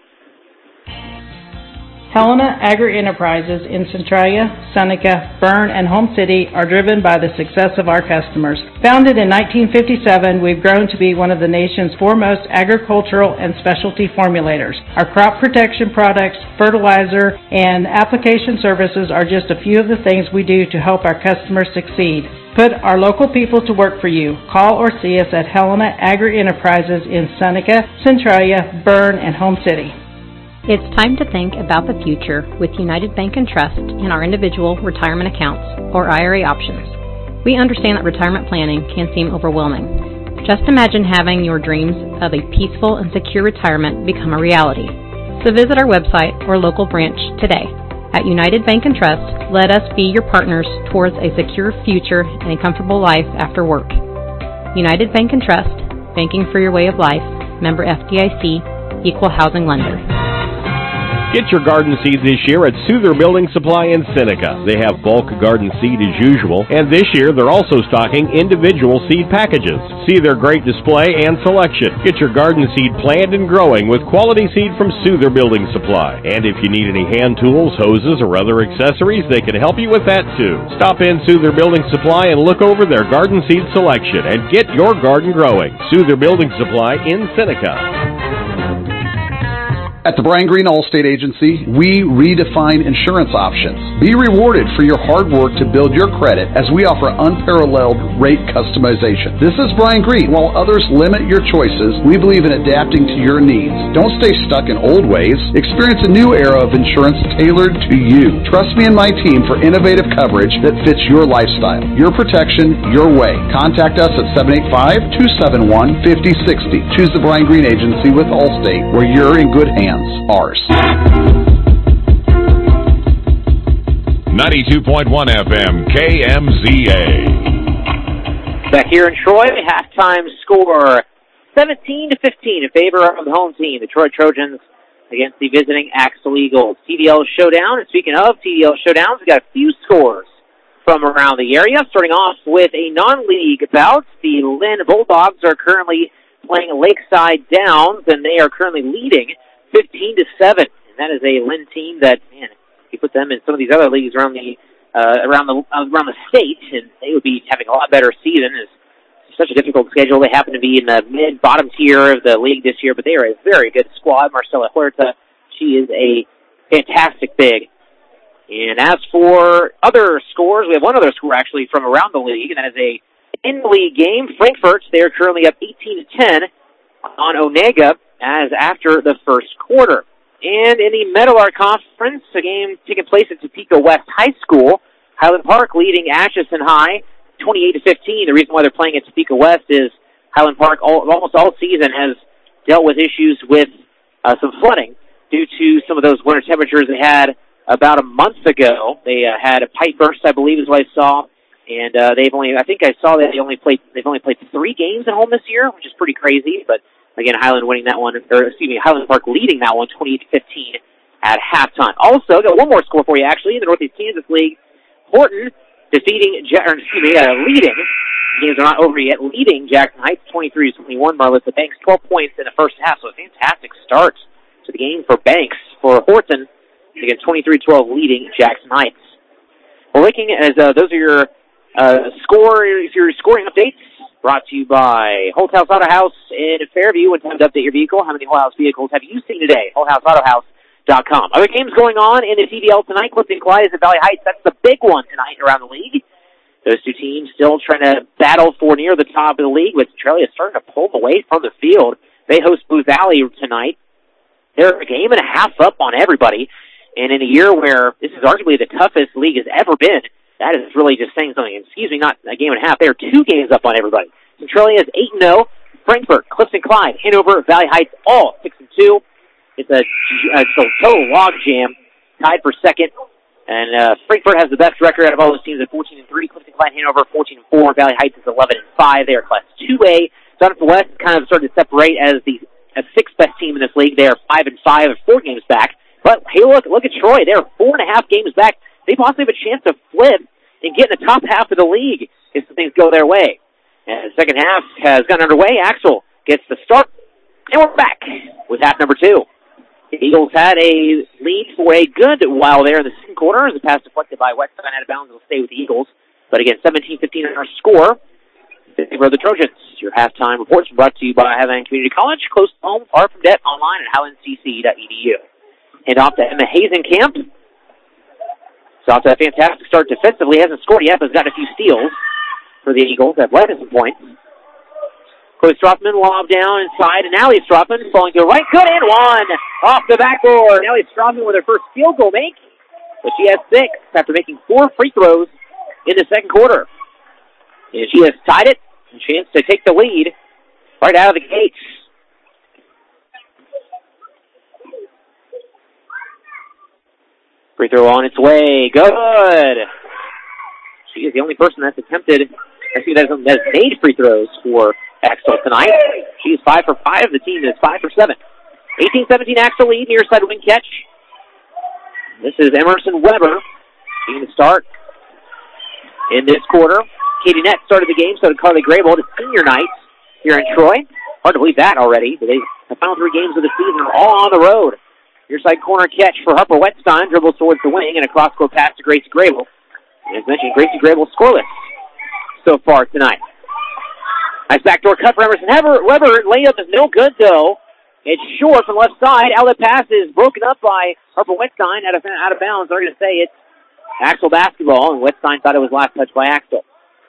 Helena Agri-Enterprises in Centralia, Seneca, Berne, and Home City are driven by the success of our customers. Founded in nineteen fifty-seven, we've grown to be one of the nation's foremost agricultural and specialty formulators. Our crop protection products, fertilizer, and application services are just a few of the things we do to help our customers succeed. Put our local people to work for you. Call or see us at Helena Agri-Enterprises in Seneca, Centralia, Berne, and Home City. It's time to think about the future with United Bank and Trust in our individual retirement accounts or I R A options. We understand that retirement planning can seem overwhelming. Just imagine having your dreams of a peaceful and secure retirement become a reality. So visit our website or local branch today. At United Bank and Trust, let us be your partners towards a secure future and a comfortable life after work. United Bank and Trust, banking for your way of life, member F D I C, equal housing lender. Get your garden seed this year at Souther Building Supply in Seneca. They have bulk garden seed as usual, and this year they're also stocking individual seed packages. See their great display and selection. Get your garden seed planted and growing with quality seed from Souther Building Supply. And if you need any hand tools, hoses, or other accessories, they can help you with that too. Stop in Souther Building Supply and look over their garden seed selection and get your garden growing. Souther Building Supply in Seneca. At the Brian Green Allstate Agency, we redefine insurance options. Be rewarded for your hard work to build your credit as we offer unparalleled rate customization. This is Brian Green. While others limit your choices, we believe in adapting to your needs. Don't stay stuck in old ways. Experience a new era of insurance tailored to you. Trust me and my team for innovative coverage that fits your lifestyle. Your protection, your way. Contact us at seven eight five, two seven one, five zero six zero. Choose the Brian Green Agency with Allstate, where you're in good hands. Ours. ninety-two point one F M, K M Z A. Back here in Troy, halftime score seventeen to fifteen in favor of the home team, the Troy Trojans, against the visiting Axel Eagles. T D L Showdown, and speaking of T D L Showdowns, we got a few scores from around the area. Starting off with a non-league bout, the Lynn Bulldogs are currently playing Lakeside Downs, and they are currently leading fifteen to seven, and that is a Lynn team that, man, if you put them in some of these other leagues around the uh, around the uh, around the state, and they would be having a lot better season. It's such a difficult schedule. They happen to be in the mid bottom tier of the league this year, but they are a very good squad. Marcela Huerta, she is a fantastic big. And as for other scores, we have one other score actually from around the league, and that is a in-league game. Frankfurt, they are currently up eighteen to ten on Onega, as after the first quarter. And in the Meadowlark Conference, a game taking place at Topeka West High School, Highland Park leading Atchison High twenty-eight to fifteen. The reason why they're playing at Topeka West is Highland Park all, almost all season has dealt with issues with uh, some flooding due to some of those winter temperatures they had about a month ago. They uh, had a pipe burst, I believe is what I saw, and uh, they've only, I think I saw that they only played, they've only played three games at home this year, which is pretty crazy, but Again, Highland winning that one, or excuse me, Highland Park leading that one twenty-eight to fifteen at halftime. Also, got one more score for you, actually, in the Northeast Kansas League. Horton defeating, or excuse me, uh, leading, games are not over yet, leading Jackson Heights twenty-three to twenty-one. Marlissa Banks, twelve points in the first half, so a fantastic start to the game for Banks. For Horton, again, twenty-three to twelve leading Jackson Heights. We're looking as uh, those are your uh, score, your scoring updates. Brought to you by Holt House Auto House in Fairview. When time to update your vehicle, how many Holt House vehicles have you seen today? Holt House Auto House dot com. Other games going on in the T V L tonight. Clifton Clyde is at Valley Heights. That's the big one tonight around the league. Those two teams still trying to battle for near the top of the league, with Centralia starting to pull away from the field. They host Blue Valley tonight. They're a game and a half up on everybody. And in a year where this is arguably the toughest league has ever been, that is really just saying something. Excuse me, not a game and a half. They are two games up on everybody. Centralia is eight and oh. Frankfort, Clifton Clyde, Hanover, Valley Heights, all six and two. It's a, it's a total log jam, tied for second. And uh, Frankfort has the best record out of all those teams at fourteen and three. Clifton Clyde, Hanover, fourteen and four. Valley Heights is eleven and five. They are Class two A. Jonathan West kind of started to separate as the as sixth best team in this league. They are five and five, four games back. But hey, look, look at Troy. They are four and a half games back. They possibly have a chance to flip and get in the top half of the league if things go their way. And the second half has gone underway. Axel gets the start, and we're back with half number two. The Eagles had a lead for a good while there in the second quarter as the pass deflected by Westside out of bounds. Will stay with the Eagles. But again, seventeen fifteen in our score. For the Trojans, your halftime reports brought to you by Highland Community College, close to home, far from debt, online at highland c c dot e d u. Hand off to Emma Hazenkamp. So off to a fantastic start defensively. Hasn't scored yet, but has got a few steals for the Eagles. Athletic some points. Chloe Strothman lob down inside, and Allie Strothman falling to the right. Good and one off the backboard. Allie Strothman with her first field goal make, but she has six after making four free throws in the second quarter. And she has tied it. A chance to take the lead right out of the gates. Free throw on its way. Good. She is the only person that's attempted, I see that has made free throws for Axel tonight. She is five for five. The team is five for seven. eighteen seventeen Axel lead, near side wing catch. This is Emerson Weber being the start in this quarter. Katie Nett started the game, so did Carly Grable. The senior nights here in Troy. Hard to believe that already. But they, the final three games of the season are all on the road. Near side corner catch for Harper Wetstein. Dribbles towards the wing and a cross-court pass to Gracie Grable. And as mentioned, Gracie Grable scoreless so far tonight. Nice backdoor cut for Emerson Weber. Weber layup is no good, though. It's short from left side. Outlet pass is broken up by Harper Wetstein out of, out of bounds. They're going to say it's Axel basketball, and Wetstein thought it was last touch by Axel.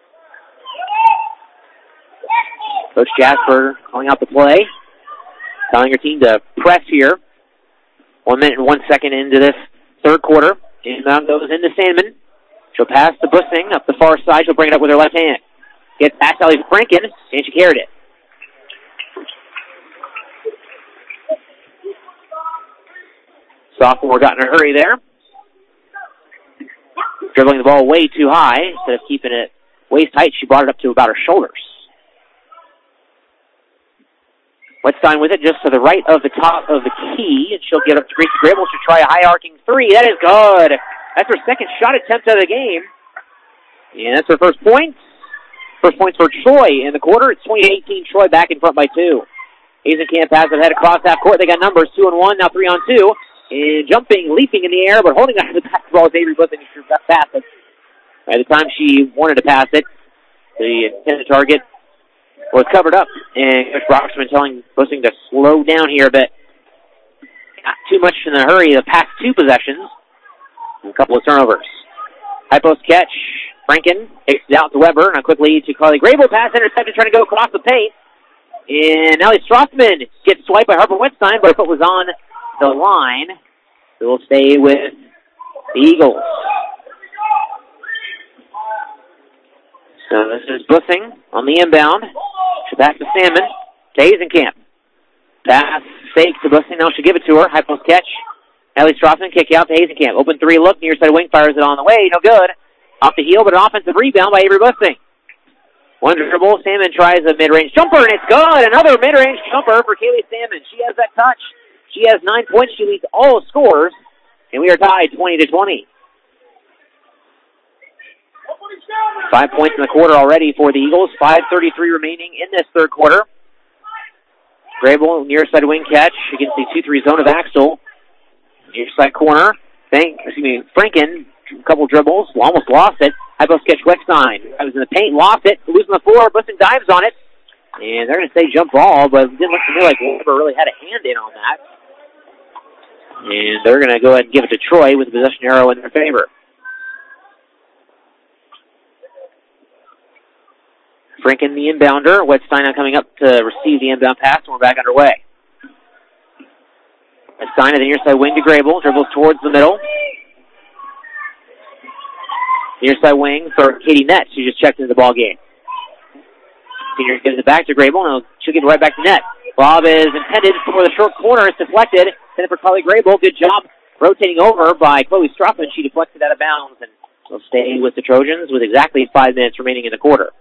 Coach Jasper calling out the play, telling her team to press here. One minute and one second into this third quarter. Inbound goes into Sandman. She'll pass to Bussing up the far side. She'll bring it up with her left hand. Gets past Ellie Franken, and she carried it. Sophomore got in a hurry there. Dribbling the ball way too high. Instead of keeping it waist height, she brought it up to about her shoulders. Wetstein with it just to the right of the top of the key, and she'll get up to Gracie Grable. She'll try a high arcing three. That is good. That's her second shot attempt of the game. And that's her first point. First points for Troy in the quarter. It's twenty-eight eighteen. Troy back in front by two. Hazenkamp has it head across half court. They got numbers two and one, now three on two. And jumping, leaping in the air, but holding on to the basketball is Avery Bussing. She got past it. By the time she wanted to pass it, the intended target was covered up. And Coach Broxman telling Bussing to slow down here a bit. Not too much in a hurry the past two possessions. And a couple of turnovers. High post catch. Franken takes it out to Weber. Now quickly to Carly Grable. Pass intercepted, trying to go across the paint. And Allie Strothman gets swiped by Harper Wetstein, but her foot was on the line. So we'll stay with the Eagles. So this is Bussing on the inbound. She'll pass to Salmon, to Hazenkamp. Pass fake to Bussing. Now she'll give it to her. High post catch. Allie Strothman kick out to Hazenkamp. Open three look. Near side wing fires it on the way. No good. Off the heel, but an offensive rebound by Avery Bussing. One dribble, Salmon tries a mid-range jumper, and it's good! Another mid-range jumper for Kaylee Salmon. She has that touch. She has nine points. She leads all scores, and we are tied twenty to twenty. Five points in the quarter already for the Eagles. five thirty-three remaining in this third quarter. Grable, near side wing catch against the two three zone of Axtell. Near side corner. Thank, excuse me, Franken, a couple dribbles, almost lost it. High post catch, Weckstein. I was in the paint, lost it, losing the floor. Bussing dives on it. And they're going to say jump ball, but it didn't look to me like Weber really had a hand in on that. And they're going to go ahead and give it to Troy with the possession arrow in their favor. Franken, the inbounder. Weckstein now coming up to receive the inbound pass, and we're back underway. Weckstein at the near side wing to Grable, dribbles towards the middle. Near side wing for Katie Nett. She just checked into the ball game. Senior gives it back to Grable, and she'll give it right back to Nett. Lob is intended for the short corner. It's deflected. Sent it for Carly Grable. Good job rotating over by Chloe Strothman. She deflected out of bounds, and will stay with the Trojans with exactly five minutes remaining in the quarter.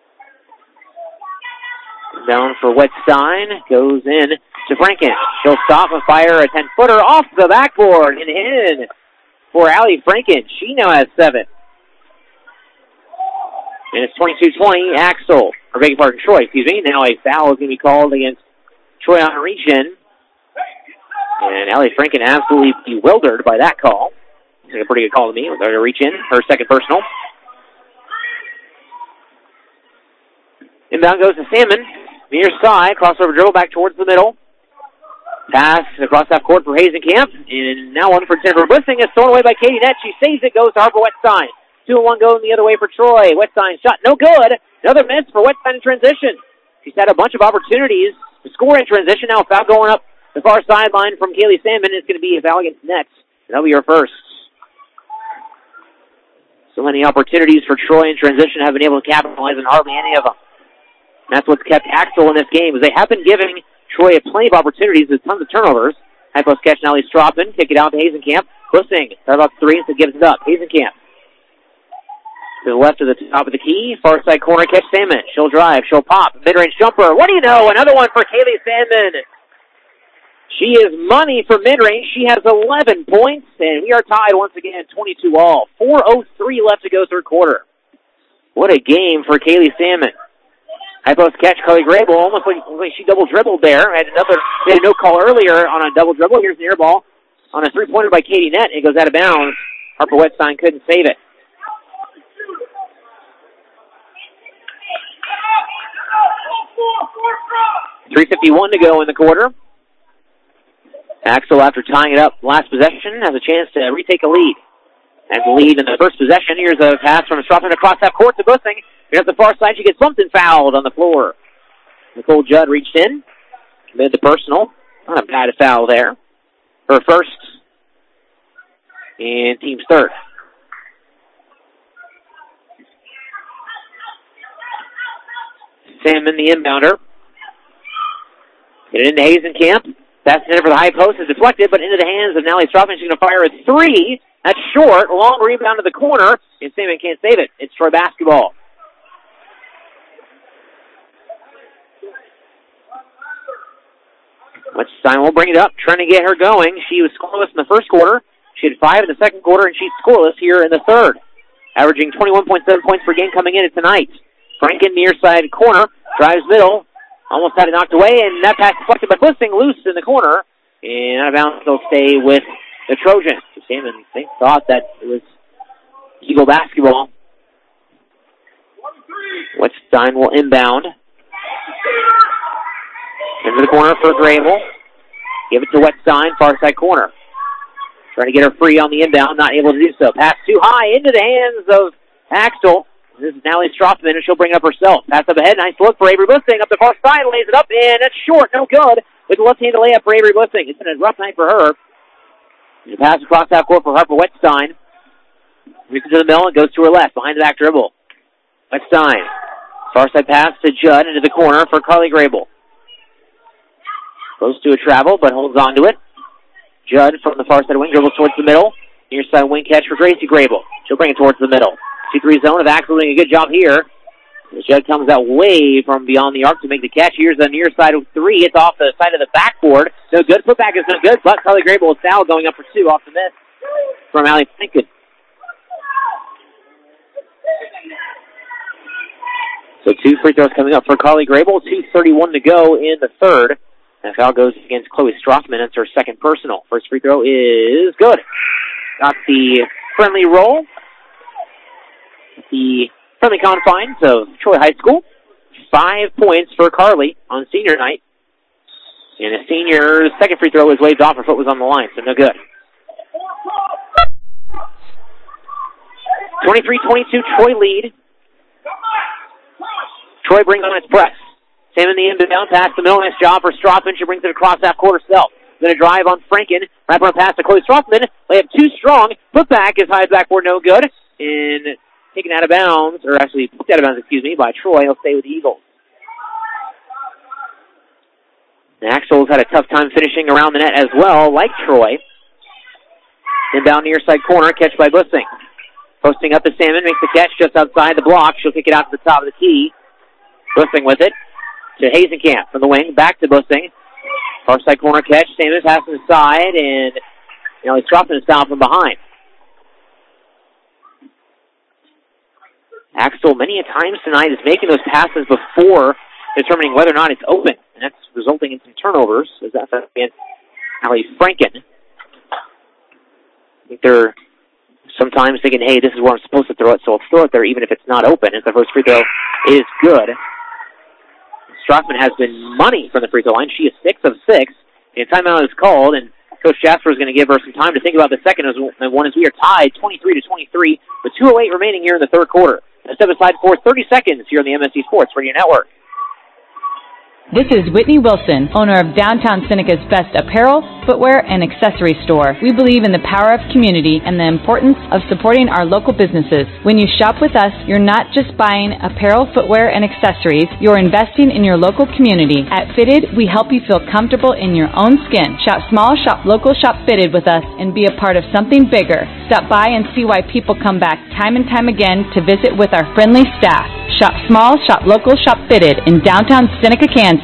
Down for Weckstein. Goes in to Franken. She'll stop and fire a ten-footer off the backboard and in for Allie Franken. She now has seven. And it's twenty-two twenty, Axtell, or begging pardon, Troy, excuse me. Now a foul is going to be called against Troy on a reach-in. And Allie Franken absolutely bewildered by that call. It's like a pretty good call to me with her to reach in, her second personal. Inbound goes to Salmon. Near side, crossover dribble back towards the middle. Pass across half court for Hazenkamp. And now one for Jennifer Bussing. It's thrown away by Katie Nett. She saves it, goes to Harper Weckstein. Two and one going the other way for Troy. Weckstein shot no good. Another miss for Weckstein in transition. She's had a bunch of opportunities to score in transition. Now a foul going up the far sideline from Kaylee Salmon. It's going to be a foul against Nett. And that'll be her first. So many opportunities for Troy in transition, have been able to capitalize on hardly any of them. And that's what's kept Axtell in this game, is they have been giving Troy plenty of opportunities with tons of turnovers. High post catch, Nellie Strothman. Kick it out to Hazenkamp. Bussing. They're about three, so gives it up. Hazenkamp. To the left of the top of the key. Far side corner, catch Salmon. She'll drive. She'll pop. Mid-range jumper. What do you know? Another one for Kaylee Salmon. She is money for mid-range. She has eleven points, and we are tied once again at twenty-two all. four oh three left to go third quarter. What a game for Kaylee Salmon. High post catch, Carly Grable, almost like, like she double dribbled there. Had another, they had no call earlier on a double dribble. Here's the air ball on a three-pointer by Katie Nett. It goes out of bounds. Harper Weckstein couldn't save it. three fifty-one to go in the quarter. Axtell, after tying it up last possession, has a chance to retake a lead. Has the lead in the first possession. Here's a pass from Strothman across half court to Bussing. Here at the far side, she gets something fouled on the floor. Nicole Judd reached in, committed the personal. Not a bad foul there. Her first, and team's third. Salmon, the inbounder. Get it into Hazenkamp. That's in for the high post. Is deflected, but into the hands of Nellie Strothman. She's going to fire a three. That's short. Long rebound to the corner, and Salmon can't save it. It's Troy basketball. Weckstein will bring it up, trying to get her going. She was scoreless in the first quarter. She had five in the second quarter, and she's scoreless here in the third. Averaging twenty-one point seven points per game coming into tonight. Franken, near side corner, drives middle. Almost had it knocked away, and that pass deflected by Bussing, loose in the corner. And out of bounds, they'll stay with the Trojans. Salmon, they thought that it was Eagle basketball. Weckstein will inbound. Into the corner for Grable. Give it to Weckstein, far side corner. Trying to get her free on the inbound, not able to do so. Pass too high into the hands of Axtell. This is Nellie Strothman, and she'll bring it up herself. Pass up ahead, nice look for Avery Bussing. Up the far side, lays it up, and it's short, no good. With the left-handed layup for Avery Bussing. It's been a rough night for her. The pass across half court for Harper Weckstein. Reaches to the middle and goes to her left, behind the back dribble. Weckstein. Far side pass to Judd into the corner for Carly Grable. Close to a travel, but holds on to it. Judd from the far side wing dribbles towards the middle. Near side wing catch for Gracie Grable. She'll bring it towards the middle. two three zone of Axtell doing a good job here. Judd comes out way from beyond the arc to make the catch. Here's the near side of three. It's off the side of the backboard. No good. Putback is no good, but Carly Grable with foul going up for two off the miss from Allie Franken. So two free throws coming up for Carly Grable. two thirty-one to go in the third. That foul goes against Chloe Strothman. That's her second personal. First free throw is good. Got the friendly roll. The friendly confines of Troy High School. Five points for Carly on senior night. And the senior's second free throw was waved off. Her foot was on the line, so no good. twenty-three twenty-two, Troy lead. Troy brings on its press. Salmon the inbound pass the middle. Nice job for Strothman. She brings it across half court herself. Going to drive on Franken. Right on pass to Chloe Strothman. Layup too strong. Put back is high backboard, no good. And taken out of bounds, or actually put out of bounds, excuse me, by Troy. He'll stay with the Eagles. The Axels had a tough time finishing around the net as well, like Troy. Inbound near side corner, catch by Bussing. Posting up to Salmon, makes the catch just outside the block. She'll kick it out to the top of the key. Bussing with it to Hazenkamp from the wing, back to Bussing. Far side corner catch, Salmon passing the side, and you know, he's dropping his foul from behind. Axel, many a times tonight, is making those passes before determining whether or not it's open, and that's resulting in some turnovers. As that's against Allie Franken. I think they're sometimes thinking, hey, this is where I'm supposed to throw it, so I'll throw it there even if it's not open. As the first free throw is good. Strothman has been money from the free throw line. She is six of six. And timeout is called, and Coach Jasper is going to give her some time to think about the second one as we are tied twenty-three to twenty-three with two oh eight remaining here in the third quarter. Let's step aside for thirty seconds here on the M S C Sports Radio Network. This is Whitney Wilson, owner of Downtown Seneca's best apparel, footwear, and accessory store. We believe in the power of community and the importance of supporting our local businesses. When you shop with us, you're not just buying apparel, footwear, and accessories, you're investing in your local community. At Fitted, we help you feel comfortable in your own skin. Shop small, shop local, shop Fitted with us, and be a part of something bigger. Stop by and see why people come back time and time again to visit with our friendly staff. Shop small, shop local, shop Fitted in downtown Seneca, Kansas.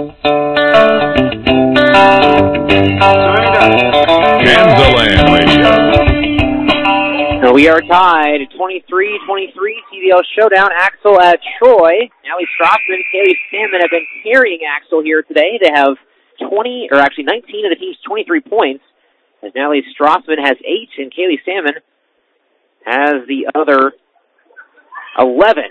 Kansaland Radio. So we are tied twenty-three twenty-three. T V L Showdown. Axel at Troy. Allie Strothman, Kaylee Salmon have been carrying Axel here today. They have twenty, or actually nineteen of the team's twenty-three points. As Allie Strothman has eight, and Kaylee Salmon has the other eleven.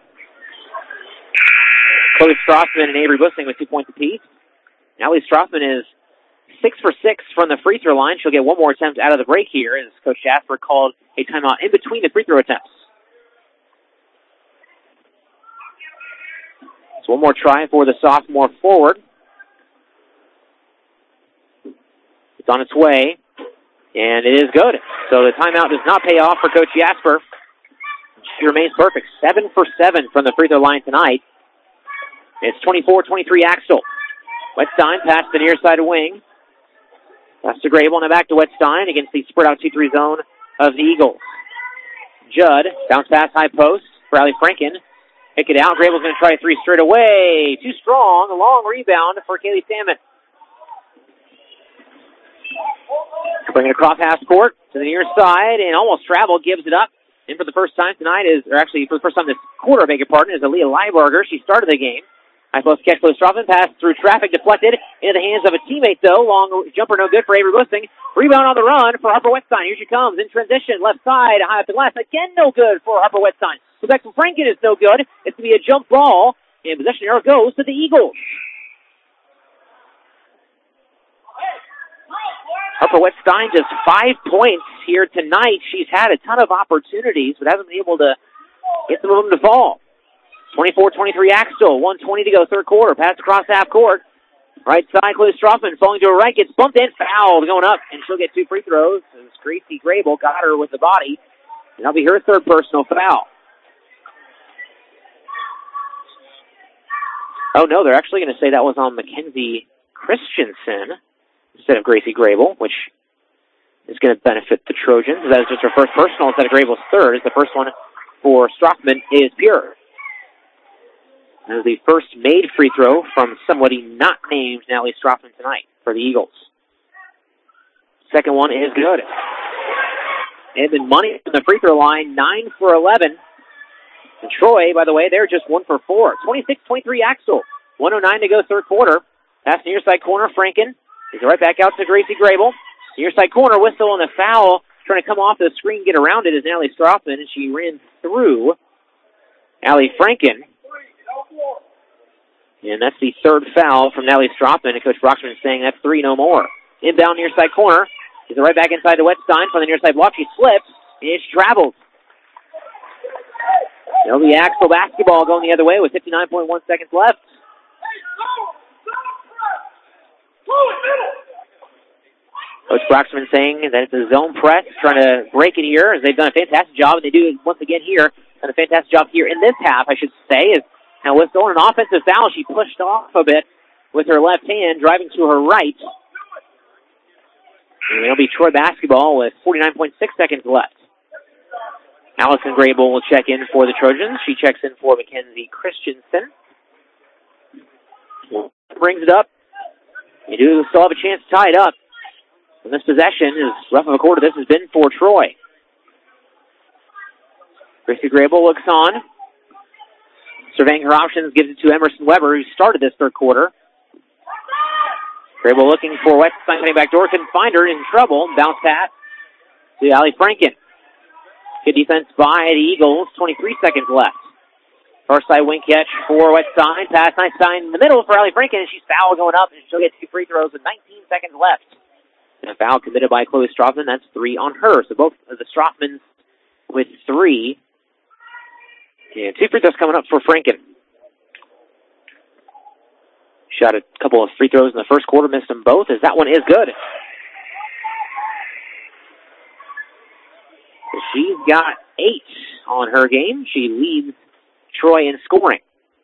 Chloe Strothman and Avery Bussing with two points apiece. Allie Strothman is six for six from the free throw line. She'll get one more attempt out of the break here, as Coach Jasper called a timeout in between the free throw attempts. So one more try for the sophomore forward. It's on its way, and it is good. So the timeout does not pay off for Coach Jasper. She remains perfect. Seven for seven from the free throw line tonight. It's twenty-four twenty-three Axel. Wetstein past the near side wing. Pass to Grable and back to Wetstein against the spread out two three zone of the Eagles. Judd, bounce pass high post for Allie Franken. Pick it out. Grable's going to try three straight away. Too strong. A long rebound for Kaylee Salmon. Bring it across half court to the near side and almost travel. Gives it up. And for the first time tonight is, or actually for the first time this quarter, beg your pardon, is Aaliyah Leiberger. She started the game. High post catch for Strothman. Pass through traffic, deflected into the hands of a teammate, though. Long jumper, no good for Avery Bussing. Rebound on the run for Harper Wetstein. Here she comes in transition. Left side, high up the glass. Again, no good for Harper Wetstein. So back to Franken is no good. It's going to be a jump ball. And possession arrow goes to the Eagles. Harper Wetstein just five points here tonight. She's had a ton of opportunities, but hasn't been able to get some of them to fall. twenty-four twenty-three Axel, one twenty to go, third quarter. Pass across half court. Right side, Chloe Strothman falling to her right, gets bumped in, fouled, going up, and she'll get two free throws. As Gracie Grable got her with the body, and that'll be her third personal foul. Oh, no, they're actually going to say that was on Mackenzie Christensen instead of Gracie Grable, which is going to benefit the Trojans. That is just her first personal instead of Grable's third. As the first one for Strothman is pure. That is the first made free throw from somebody not named Natalie Strothman tonight for the Eagles. Second one is good. Edmund Money from the free throw line, nine for eleven. And Troy, by the way, they're just one for four. twenty-six twenty-three Axel. one oh nine to go third quarter. Pass near side corner, Franken. He's right back out to Gracie Grable. Near side corner, whistle on the foul. Trying to come off the screen, get around it is Natalie Strothman, and she ran through Allie Franken. And that's the third foul from Natalie Strothman, and Coach Broxman is saying that's three, no more. Inbound near side corner. He's right back inside to Wetstein from the near side block. She slips, and it's traveled. It'll be Axel basketball going the other way with fifty-nine point one seconds left. Coach Broxman saying that it's a zone press, trying to break it here, as they've done a fantastic job, and they do it once again here. Done a fantastic job here in this half, I should say, is now with going an offensive foul, she pushed off a bit with her left hand, driving to her right. And it'll be Troy basketball with forty-nine point six seconds left. Allison Grable will check in for the Trojans. She checks in for Mackenzie Christensen. Brings it up. You do still have a chance to tie it up. And this possession, as rough of a quarter this has been for Troy. Gracie Grable looks on. Surveying her options, gives it to Emerson Weber, who started this third quarter. Grable looking for Wetstein coming back door. Couldn't find her, in trouble. Bounce pass to Allie Franken. Good defense by the Eagles. twenty-three seconds left. Far side wing catch for Wetstein. Pass nice sign in the middle for Allie Franken, and she's fouled going up, and she'll get two free throws with nineteen seconds left. And a foul committed by Chloe Strothman. That's three on her. So both of the Strothmans with three. And two free throws coming up for Franken. Shot a couple of free throws in the first quarter, missed them both, as that one is good. So she's got eight on her game. She leads Troy in scoring.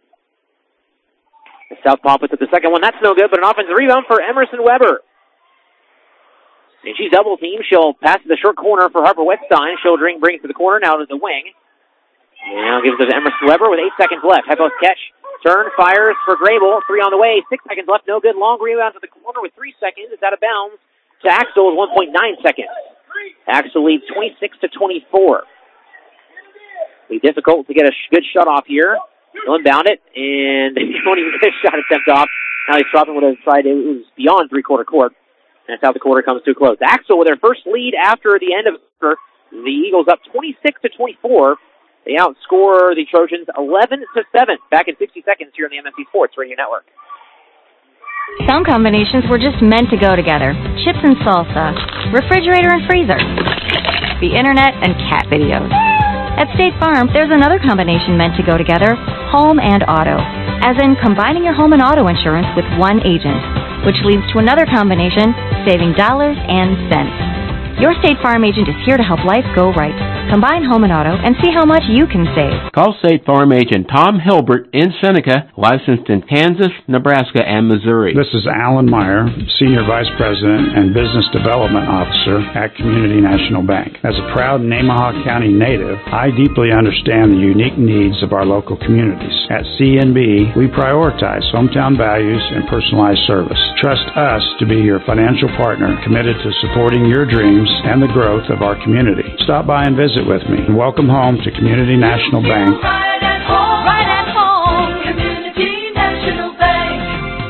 The southpaw puts up the second one. That's no good, but an offensive rebound for Emerson Weber. And she's double teamed. She'll pass to the short corner for Harper Wetstein. She'll bring, bring it to the corner, now to the wing. And now gives it to Emerson Weber with eight seconds left. High post catch. Turn, fires for Grable. Three on the way. Six seconds left. No good. Long rebound to the corner with three seconds. It's out of bounds to Axel with one point nine seconds. Axel leads twenty-six to twenty-four. It'll be difficult to get a sh- good shot off here. They'll inbound it, and they won't even get a shot attempt off. Now he's dropping what it tried. It was beyond three-quarter court. And that's how the quarter comes to a close. Axel with their first lead after the end of the quarter. The Eagles up twenty-six to twenty-four. They outscore the Trojans eleven to seven. Back in sixty seconds here on the M S C Sports Radio Network. Some combinations were just meant to go together. Chips and salsa, refrigerator and freezer, the internet and cat videos. At State Farm, there's another combination meant to go together, home and auto. As in combining your home and auto insurance with one agent, which leads to another combination, saving dollars and cents. Your State Farm agent is here to help life go right. Combine home and auto and see how much you can save. Call State Farm agent Tom Hilbert in Seneca, licensed in Kansas, Nebraska, and Missouri. This is Alan Meyer, Senior Vice President and Business Development Officer at Community National Bank. As a proud Nemaha County native, I deeply understand the unique needs of our local communities. At C N B, we prioritize hometown values and personalized service. Trust us to be your financial partner committed to supporting your dreams and the growth of our community. Stop by and visit with me. And welcome home to Community National Bank. Right at home, right at home, Community National Bank.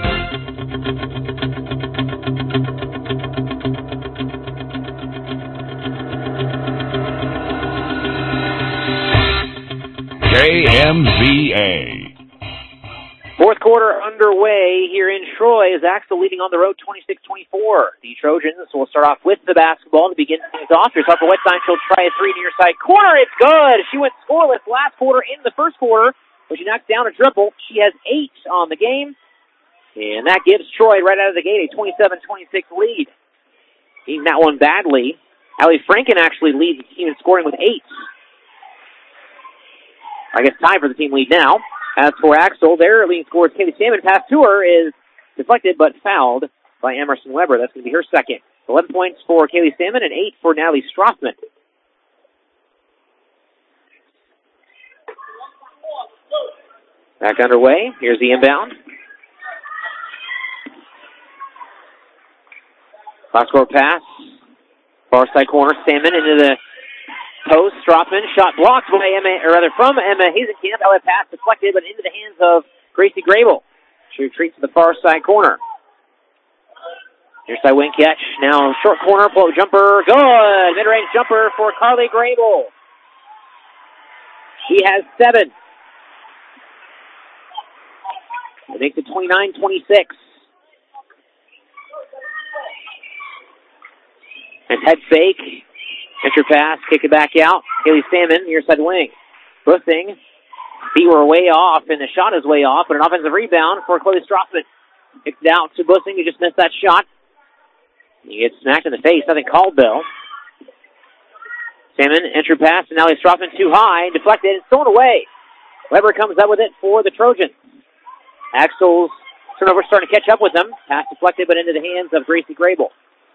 K M Z A. Fourth quarter underway here in Troy as Axel leading on the road twenty-six twenty-four. The Trojans will start off with the basketball to begin things off. Here's Harper Wetstein. She'll try a three near side corner. It's good. She went scoreless last quarter in the first quarter, but she knocks down a triple. She has eight on the game, and that gives Troy right out of the gate a twenty-seven twenty-six lead. Needing that one badly. Allie Franken actually leads the team in scoring with eight. I guess time for the team lead now. As for Axel, their leading scorer is Kaylee Salmon. Pass to her is deflected but fouled by Emerson Weber. That's going to be her second. eleven points for Kaylee Salmon and eight for Natalie Strothman. Back underway. Here's the inbound. Cross-court pass. Far side corner. Salmon into the post. Strothman. Shot blocked by Emma, or rather from Emma Hazenkamp. Outlet pass deflected, but into the hands of Gracie Grable. She retreats to the far side corner. Near side wing catch. Now short corner. Pull jumper. Good. Mid-range jumper for Carly Grable. She has seven. It makes it twenty-nine twenty-six. And head fake. Entry pass. Kick it back out. Haley Salmon, near side wing. Bussing. Feet were way off, and the shot is way off, but an offensive rebound for Chloe Strothman. Kicks it out to Bussing, who just missed that shot. He gets smacked in the face. Nothing called, Bill. Salmon, entry pass, and now he's Strothman too high. Deflected. It's thrown away. Weber comes up with it for the Trojans. Axel's turnover starting to catch up with them. Pass deflected, but into the hands of Gracie Grable.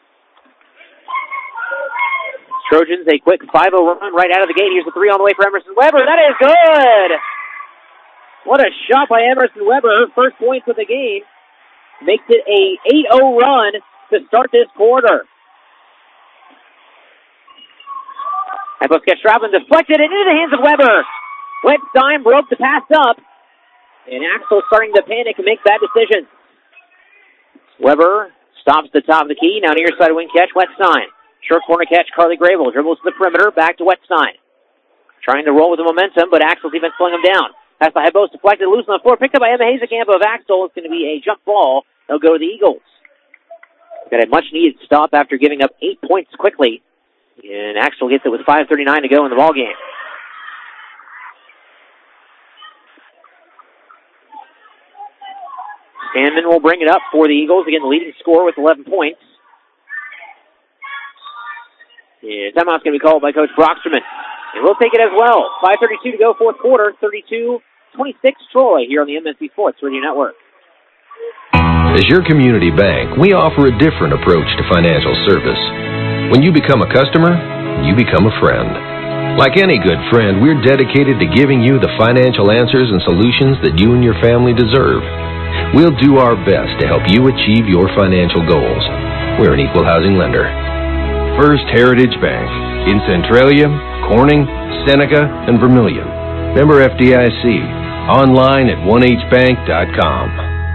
Trojans, a quick five oh run right out of the gate. Here's the three on the way for Emerson Weber. That is good! What a shot by Emerson Weber. Her first points of the game. Makes it a eight oh run to start this quarter. Epos Strothman deflected it into the hands of Weber. Wetstein broke the pass up. And Axel starting to panic and make bad decisions. Weber stops the top of the key. Now near side wing catch, Wetstein. Short corner catch, Carly Grable. Dribbles to the perimeter, back to Wetstein. Trying to roll with the momentum, but Axel's defense slowing him down. Pass by Hebos, deflected, loose on the floor. Picked up by Emma Hazenkamp of Axel. It's going to be a jump ball. They'll go to the Eagles. Got a much-needed stop after giving up eight points quickly. And Axel gets it with five thirty-nine to go in the ballgame. Sandman will bring it up for the Eagles. Again, the leading scorer with eleven points. And timeout's going to be called by Coach Brocksterman. And we'll take it as well. five thirty-two to go, fourth quarter, thirty-two twenty-six Troy here on the M S C Sports Radio Network. As your community bank, we offer a different approach to financial service. When you become a customer, you become a friend. Like any good friend, we're dedicated to giving you the financial answers and solutions that you and your family deserve. We'll do our best to help you achieve your financial goals. We're an equal housing lender. First Heritage Bank in Centralia, Corning, Seneca, and Vermilion. Member F D I C. Online at one h bank dot com.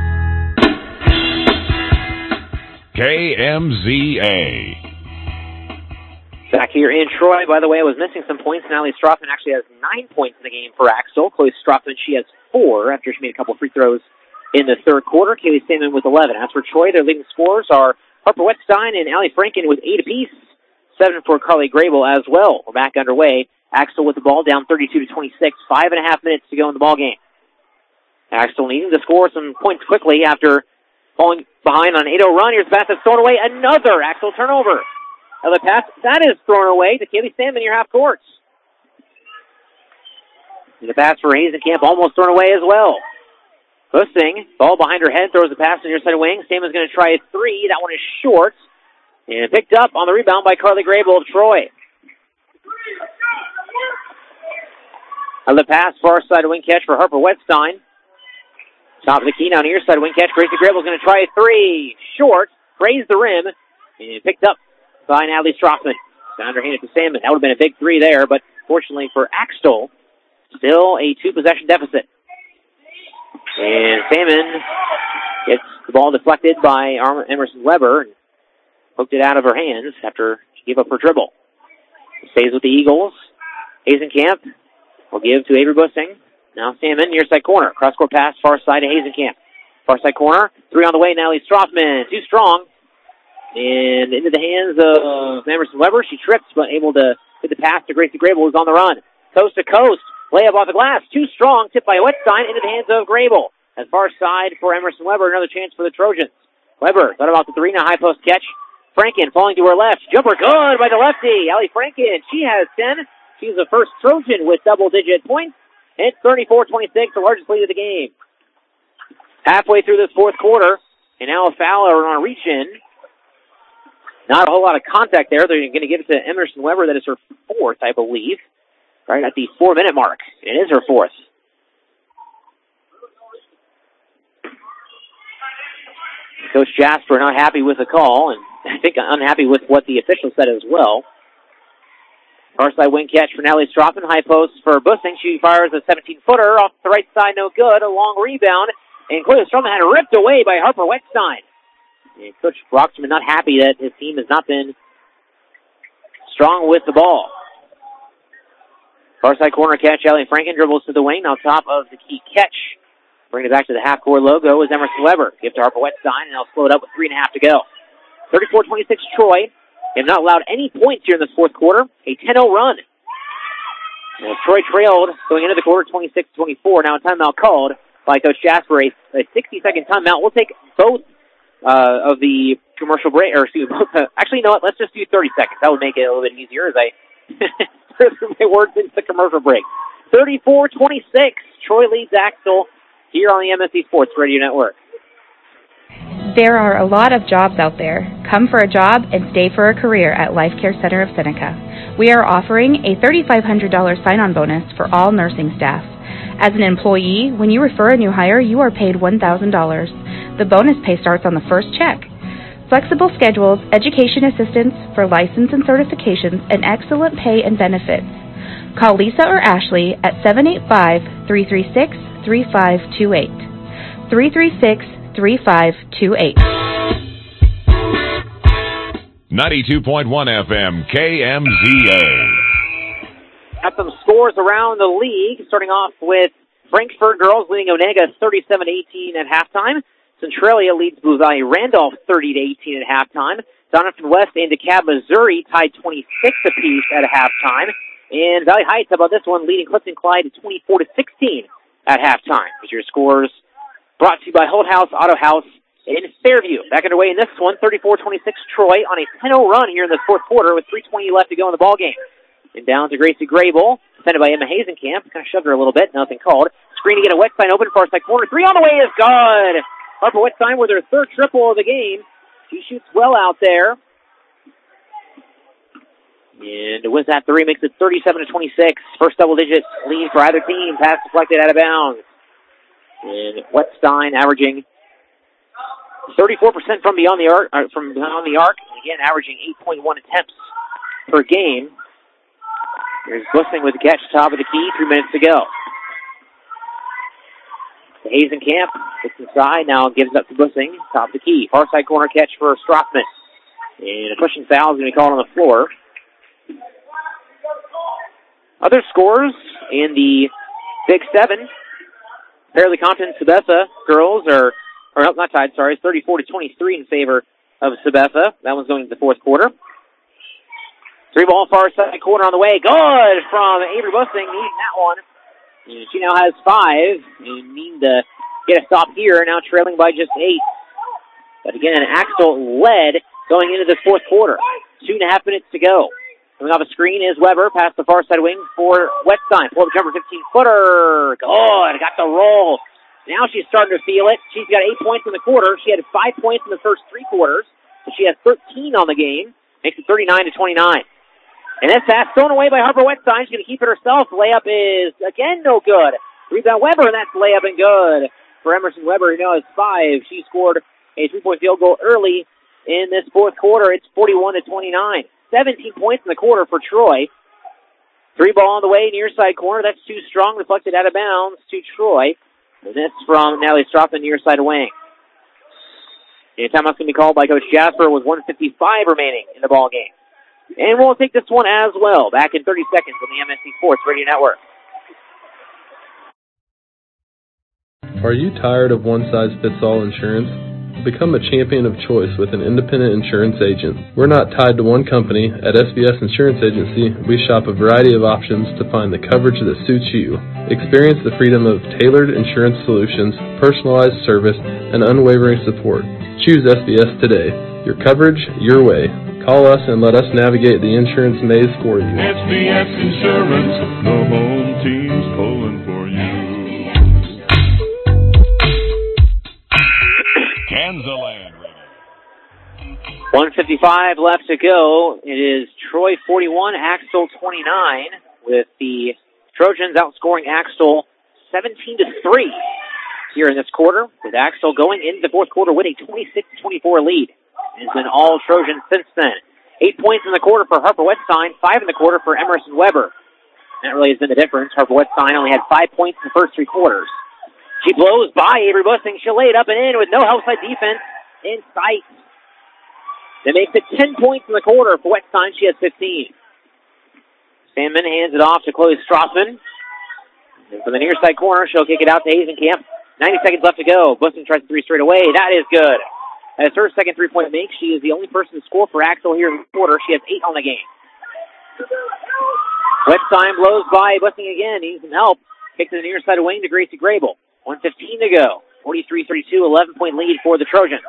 K M Z A. Back here in Troy, by the way, I was missing some points. Natalie Strothman actually has nine points in the game for Axel. Chloe Strothman, she has four after she made a couple free throws in the third quarter. Kaylee Salmon with eleven. As for Troy, their leading scorers are Harper Wetstein and Allie Franken with eight apiece. Seven for Carly Grable as well. We're back underway. Axel with the ball down thirty-two to twenty-six. Five and a half minutes to go in the ball game. Axel needing to score some points quickly after falling behind on an eight oh run. Here's the pass that's thrown away. Another Axel turnover. Now the pass, that is thrown away to Kaylee Salmon near half courts. And the pass for Hazenkamp almost thrown away as well. Bussing, ball behind her head, throws the pass to the near side wing. Salmon's going to try a three. That one is short. And picked up on the rebound by Carly Grable of Troy. On the pass, far side wing catch for Harper Wetstein. Top of the key, now near side wing catch. Gracie Grable's going to try a three. Short, grazed the rim, and picked up by Natalie Strothman. Underhanded to Salmon. That would have been a big three there, but fortunately for Axtell, still a two-possession deficit. And Salmon gets the ball deflected by Emerson Weber and hooked it out of her hands after she gave up her dribble. Stays with the Eagles. Hazenkamp will give to Avery Bussing. Now Salmon, near side corner. Cross-court pass, far side to Hazenkamp. Far side corner. Three on the way, Natalie Strothman. Too strong. And into the hands of Emerson Weber. She trips, but able to hit the pass to Gracie Grable, who's on the run. Coast to coast. Layup off the glass. Too strong. Tipped by Wetstein into the hands of Grable. As far side for Emerson Weber. Another chance for the Trojans. Weber thought about the three. Now high post catch. Franken falling to her left. Jumper good by the lefty. Allie Franken. She has ten. She's the first Trojan with double-digit points. It's thirty-four twenty-six, the largest lead of the game. Halfway through this fourth quarter. And now a foul on a reach-in. Not a whole lot of contact there. They're going to give it to Emerson Weber. That is her fourth, I believe. Right at the four-minute mark. It is her fourth. Coach Jasper not happy with the call, and I think unhappy with what the official said as well. Far side wing catch for Natalie Strothman. High post for Bussing. She fires a seventeen-footer off the right side, no good. A long rebound, and Clear Strothman had it ripped away by Harper Wetstein. And Coach Broxman not happy that his team has not been strong with the ball. Far side corner catch. Ellie Franken dribbles to the wing, on top of the key catch. Bring it back to the half-court logo is Emerson Weber. Give to Harper Wetstein, and they'll slow it up with three and a half to go. thirty-four twenty-six Troy. They have not allowed any points here in this fourth quarter. A ten oh run. Now, Troy trailed going into the quarter twenty-six twenty-four. Now a timeout called by Coach Jasper. A sixty-second timeout. We'll take both uh, of the commercial break, or excuse me, both, uh, actually, you know what? Let's just do thirty seconds. That would make it a little bit easier as I threw my words into the commercial break. thirty-four twenty-six. Troy leads Axtell here on the M S C Sports Radio Network. There are a lot of jobs out there. Come for a job and stay for a career at Life Care Center of Seneca. We are offering a three thousand five hundred dollars sign-on bonus for all nursing staff. As an employee, when you refer a new hire, you are paid one thousand dollars. The bonus pay starts on the first check. Flexible schedules, education assistance for license and certifications, and excellent pay and benefits. Call Lisa or Ashley at seven eight five, three three six, three five two eight. three three six, three five two eight. ninety-two point one F M, K M Z A. Got some scores around the league, starting off with Frankfurt girls leading Onega thirty-seven to eighteen at halftime. Centralia leads Blue Valley Randolph thirty to eighteen at halftime. Doniphan West and DeKalb, Missouri tied twenty-six apiece at halftime. And Valley Heights, how about this one, leading Clifton Clyde to twenty-four to sixteen at halftime. These are your scores brought to you by Holt House, Auto House, in Fairview. Back underway in this one, thirty-four twenty-six Troy on a ten oh run here in the fourth quarter with three twenty left to go in the ballgame. And down to Gracie Grable, defended by Emma Hazenkamp. Kind of shoved her a little bit, nothing called. Screen to get a Wetstein open, far side corner. Three on the way is good. Harper Wetstein with her third triple of the game. She shoots well out there. And with that three makes it thirty-seven to twenty-six. First double-digit lead for either team. Pass deflected out of bounds. And Wetstein averaging thirty-four percent from beyond the arc, uh, from beyond the arc. Again, averaging eight point one attempts per game. Here's Bussing with the catch, top of the key. Three minutes to go. The Hazenkamp gets inside, now gives it up to Bussing, top of the key. Far side corner catch for Strothman. And a pushing foul is going to be called on the floor. Other scores in the Big Seven. Fairleigh Compton Sabetha girls are, or no, not tied, sorry, thirty-four to twenty-three in favor of Sabetha. That one's going to the fourth quarter. Three ball far side corner on the way. Good from Avery Bussing, needing that one. And she now has five and need to get a stop here, now trailing by just eight. But again, Axtell led going into this fourth quarter. Two and a half minutes to go. Coming off a screen is Weber, past the far side wing for Wetstein. Pull up jumper, fifteen-footer. Good, got the roll. Now she's starting to feel it. She's got eight points in the quarter. She had five points in the first three quarters. So she has thirteen on the game. Makes it thirty-nine to twenty-nine. And that's pass thrown away by Harper Wetstein. She's going to keep it herself. Layup is, again, no good. Rebound Weber, and that's layup and good for Emerson Weber, who now has five. She scored a three-point field goal early in this fourth quarter. It's forty-one to twenty-nine. seventeen points in the quarter for Troy. Three ball on the way, near side corner. That's too strong, deflected out of bounds to Troy. And that's from Natalie Strothman, near side wing. And timeout's going to be called by Coach Jasper with one fifty-five remaining in the ball game. And we'll take this one as well. Back in thirty seconds on the M S C Sports Radio Network. Are you tired of one-size-fits-all insurance? Become a champion of choice with an independent insurance agent. We're not tied to one company. At S B S Insurance Agency, we shop a variety of options to find the coverage that suits you. Experience the freedom of tailored insurance solutions, personalized service, and unwavering support. Choose S B S today. Your coverage, your way. Call us and let us navigate the insurance maze for you. S B S Insurance, the home team's pulling for you. Kansaland. one fifty-five left to go. It is Troy forty-one, Axtell twenty-nine, with the Trojans outscoring Axtell seventeen to three. here in this quarter, with Axtell going into the fourth quarter with a twenty-six twenty-four lead. It's been all Trojan since then. Eight points in the quarter for Harper Wetstein, five in the quarter for Emerson Weber. That really has been the difference. Harper Wetstein only had five points in the first three quarters. She blows by Avery Bussing. She'll lay it up and in with no help side defense in sight. That makes it ten points in the quarter for Wetstein. She has fifteen. Sandman hands it off to Chloe Strassman. And from the near side corner, she'll kick it out to Hazenkamp. ninety seconds left to go. Bussing tries three straight away. That is good. As her second three-point make, she is the only person to score for Axtell here in the quarter. She has eight on the game. Wetstein blows by Bussing again. Needs some help. Kicks to the near side of wing to Gracie Grable. one fifteen to go. forty-three thirty-two, eleven-point lead for the Trojans.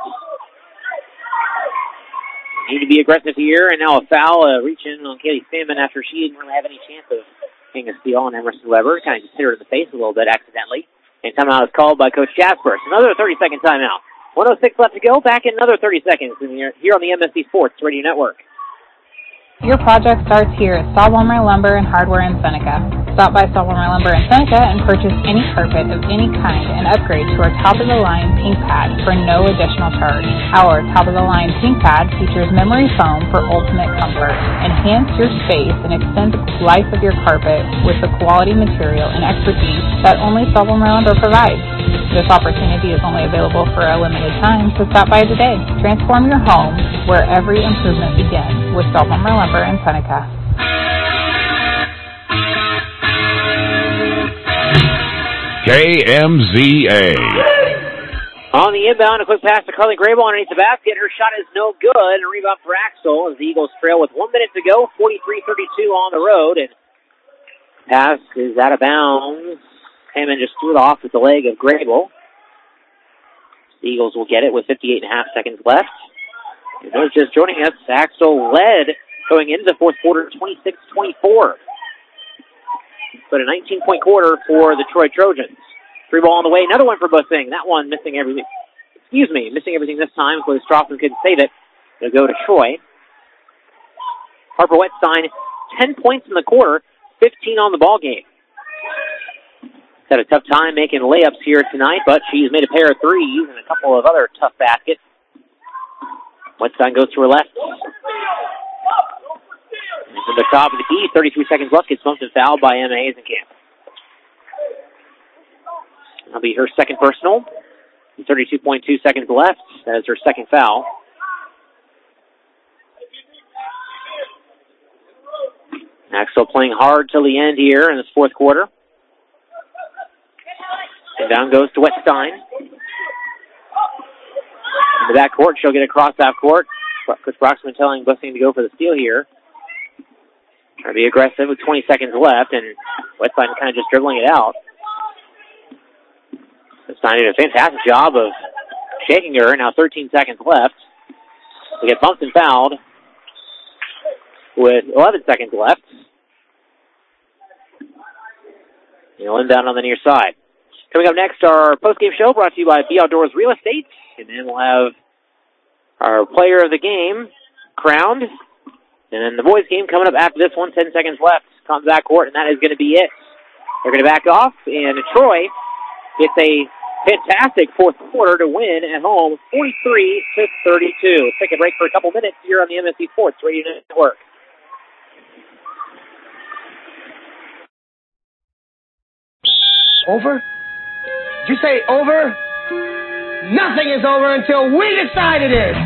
Need to be aggressive here, and now a foul uh, reaching on Kaylee Sandman after she didn't really have any chance of getting a steal on Emerson Weber. Kind of just hit her in the face a little bit accidentally. And timeout is called by Coach Jaspers. Another thirty-second timeout. one oh six left to go. Back in another thirty seconds here on the M S C Sports Radio Network. Your project starts here at Sawbomber Lumber and Hardware in Seneca. Stop by Sawbomber Lumber in Seneca and purchase any carpet of any kind and upgrade to our top-of-the-line pink pad for no additional charge. Our top-of-the-line pink pad features memory foam for ultimate comfort. Enhance your space and extend the life of your carpet with the quality material and expertise that only Sawbomber Lumber provides. This opportunity is only available for a limited time, so stop by today. Transform your home where every improvement begins with Sawbomber Lumber in Seneca. K M Z A. On the inbound, a quick pass to Carly Grable underneath the basket. Her shot is no good. A rebound for Axtell as the Eagles trail with one minute to go. forty-three thirty-two on the road. And pass is out of bounds. Hammond just threw it off with the leg of Grable. The Eagles will get it with fifty-eight and a half seconds left. And those just joining us, Axtell led going into the fourth quarter, twenty-six twenty-four. But a nineteen-point quarter for the Troy Trojans. Three ball on the way, another one for Bussing. That one missing everything. Excuse me, missing everything this time. Chloe Strassman couldn't save it. It'll go to Troy. Harper Wetstein, ten points in the quarter, fifteen on the ball game. Had a tough time making layups here tonight, but she's made a pair of threes and a couple of other tough baskets. Wetstein goes to her left. And from the top of the key, thirty-three seconds left, gets bumped and fouled by Emma Hazenkamp. That'll be her second personal. thirty-two point two seconds left. That is her second foul. Axtell playing hard till the end here in this fourth quarter. And down goes to Wetstein. In the back court, she'll get across half court. Chris Broxman telling Bussing to go for the steal here. Trying to be aggressive with twenty seconds left, and Wetstein kind of just dribbling it out. Wetstein did a fantastic job of shaking her. Now thirteen seconds left. We get bumped and fouled with eleven seconds left. And he'll inbound on the near side. Coming up next, our post-game show brought to you by B Outdoors Real Estate. And then we'll have our player of the game crowned. And then the boys' game coming up after this one, ten seconds left. Comes back court, and that is going to be it. They're going to back off, and Troy gets a fantastic fourth quarter to win at home, forty-three to thirty-two. Let's take a break for a couple minutes here on the M S C Sports Radio Network. Over? Did you say over? Nothing is over until we decide it is.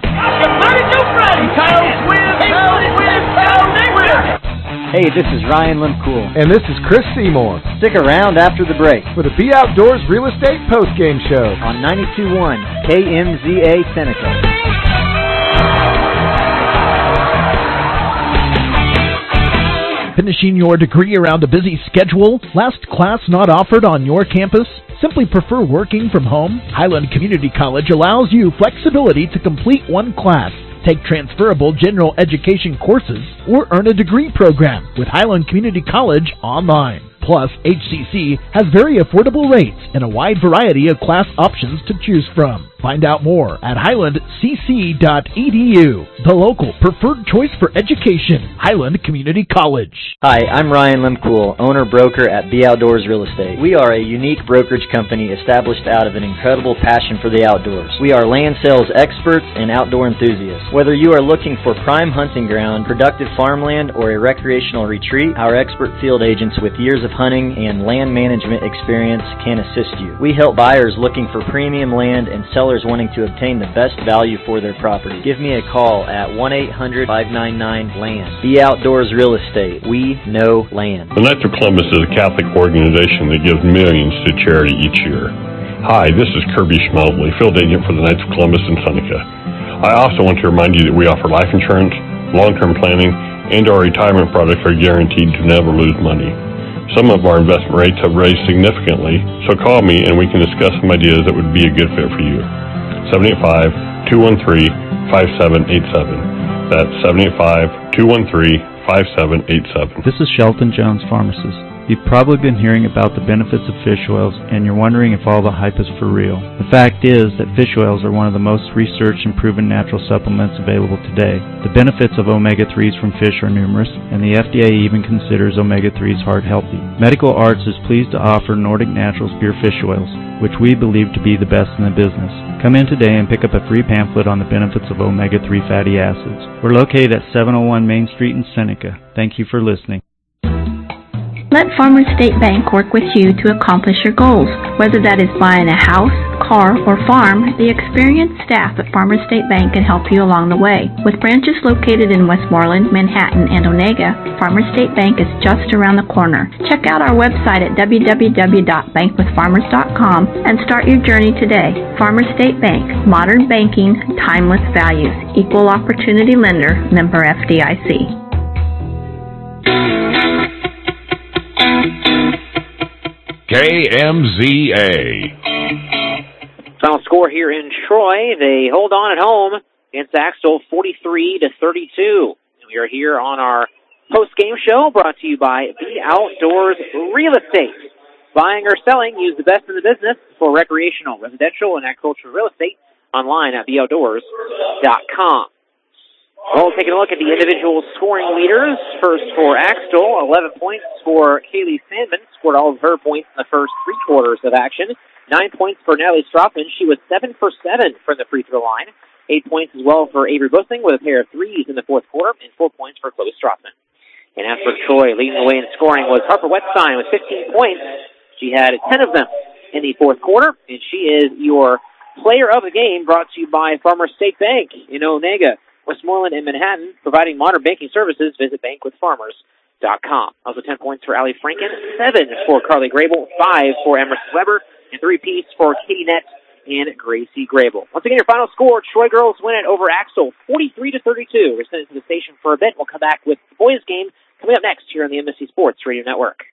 Hey, this is Ryan Limcool. And this is Chris Seymour. Stick around after the break for the B Outdoors Real Estate Postgame Show on ninety-two point one K M Z A Seneca. Finishing your degree around a busy schedule? Last class not offered on your campus? Simply prefer working from home? Highland Community College allows you flexibility to complete one class, take transferable general education courses, or earn a degree program with Highland Community College online. Plus, H C C has very affordable rates and a wide variety of class options to choose from. Find out more at highland c c dot e d u, the local preferred choice for education, Highland Community College. Hi, I'm Ryan Lemcool, owner-broker at Be Outdoors Real Estate. We are a unique brokerage company established out of an incredible passion for the outdoors. We are land sales experts and outdoor enthusiasts. Whether you are looking for prime hunting ground, productive farmland, or a recreational retreat, our expert field agents with years of hunting and land management experience can assist you. We help buyers looking for premium land and sellers wanting to obtain the best value for their property. Give me a call at one eight hundred, five nine nine, land. Be Outdoors Real Estate. We know land. The Knights of Columbus is a Catholic organization that gives millions to charity each year. Hi, this is Kirby Schmelbley, field agent for the Knights of Columbus in Seneca. I also want to remind you that we offer life insurance, long-term planning, and our retirement products are guaranteed to never lose money. Some of our investment rates have raised significantly, so call me and we can discuss some ideas that would be a good fit for you. seven eight five, two one three, five seven eight seven. That's seven eight five, two one three, five seven eight seven. This is Shelton Jones, pharmacist. You've probably been hearing about the benefits of fish oils, and you're wondering if all the hype is for real. The fact is that fish oils are one of the most researched and proven natural supplements available today. The benefits of omega threes from fish are numerous, and the F D A even considers omega threes heart healthy. Medical Arts is pleased to offer Nordic Naturals pure fish oils, which we believe to be the best in the business. Come in today and pick up a free pamphlet on the benefits of omega three fatty acids. We're located at seven oh one Main Street in Seneca. Thank you for listening. Let Farmers State Bank work with you to accomplish your goals. Whether that is buying a house, car, or farm, the experienced staff at Farmers State Bank can help you along the way. With branches located in Westmoreland, Manhattan, and Onega, Farmers State Bank is just around the corner. Check out our website at w w w dot bank with farmers dot com and start your journey today. Farmers State Bank, modern banking, timeless values, equal opportunity lender, member F D I C. K M Z A. Final score here in Troy. They hold on at home against Axtell forty-three to thirty-two. We are here on our post-game show brought to you by Be Outdoors Real Estate. Buying or selling, use the best in the business for recreational, residential, and agricultural real estate online at be outdoors dot com. Well, taking a look at the individual scoring leaders. First for Axtell, eleven points for Kaylee Sandman. Scored all of her points in the first three quarters of action. Nine points for Natalie Strothman. She was seven for seven from the free throw line. Eight points as well for Avery Bussing with a pair of threes in the fourth quarter, and four points for Chloe Strothman. And as for Troy, leading the way in scoring was Harper Wetstein with fifteen points. She had ten of them in the fourth quarter, and she is your player of the game, brought to you by Farmers State Bank in Onega, Westmoreland, and Manhattan, providing modern banking services. Visit bank with farmers dot com. Also ten points for Allie Franken, seven for Carly Grable, five for Emerson Weber, and three apiece for Katie Nett and Gracie Grable. Once again, your final score, Troy girls win it over Axtell, forty-three to thirty-two. We're sending to the station for a bit. We'll come back with the boys game coming up next here on the M S C Sports Radio Network.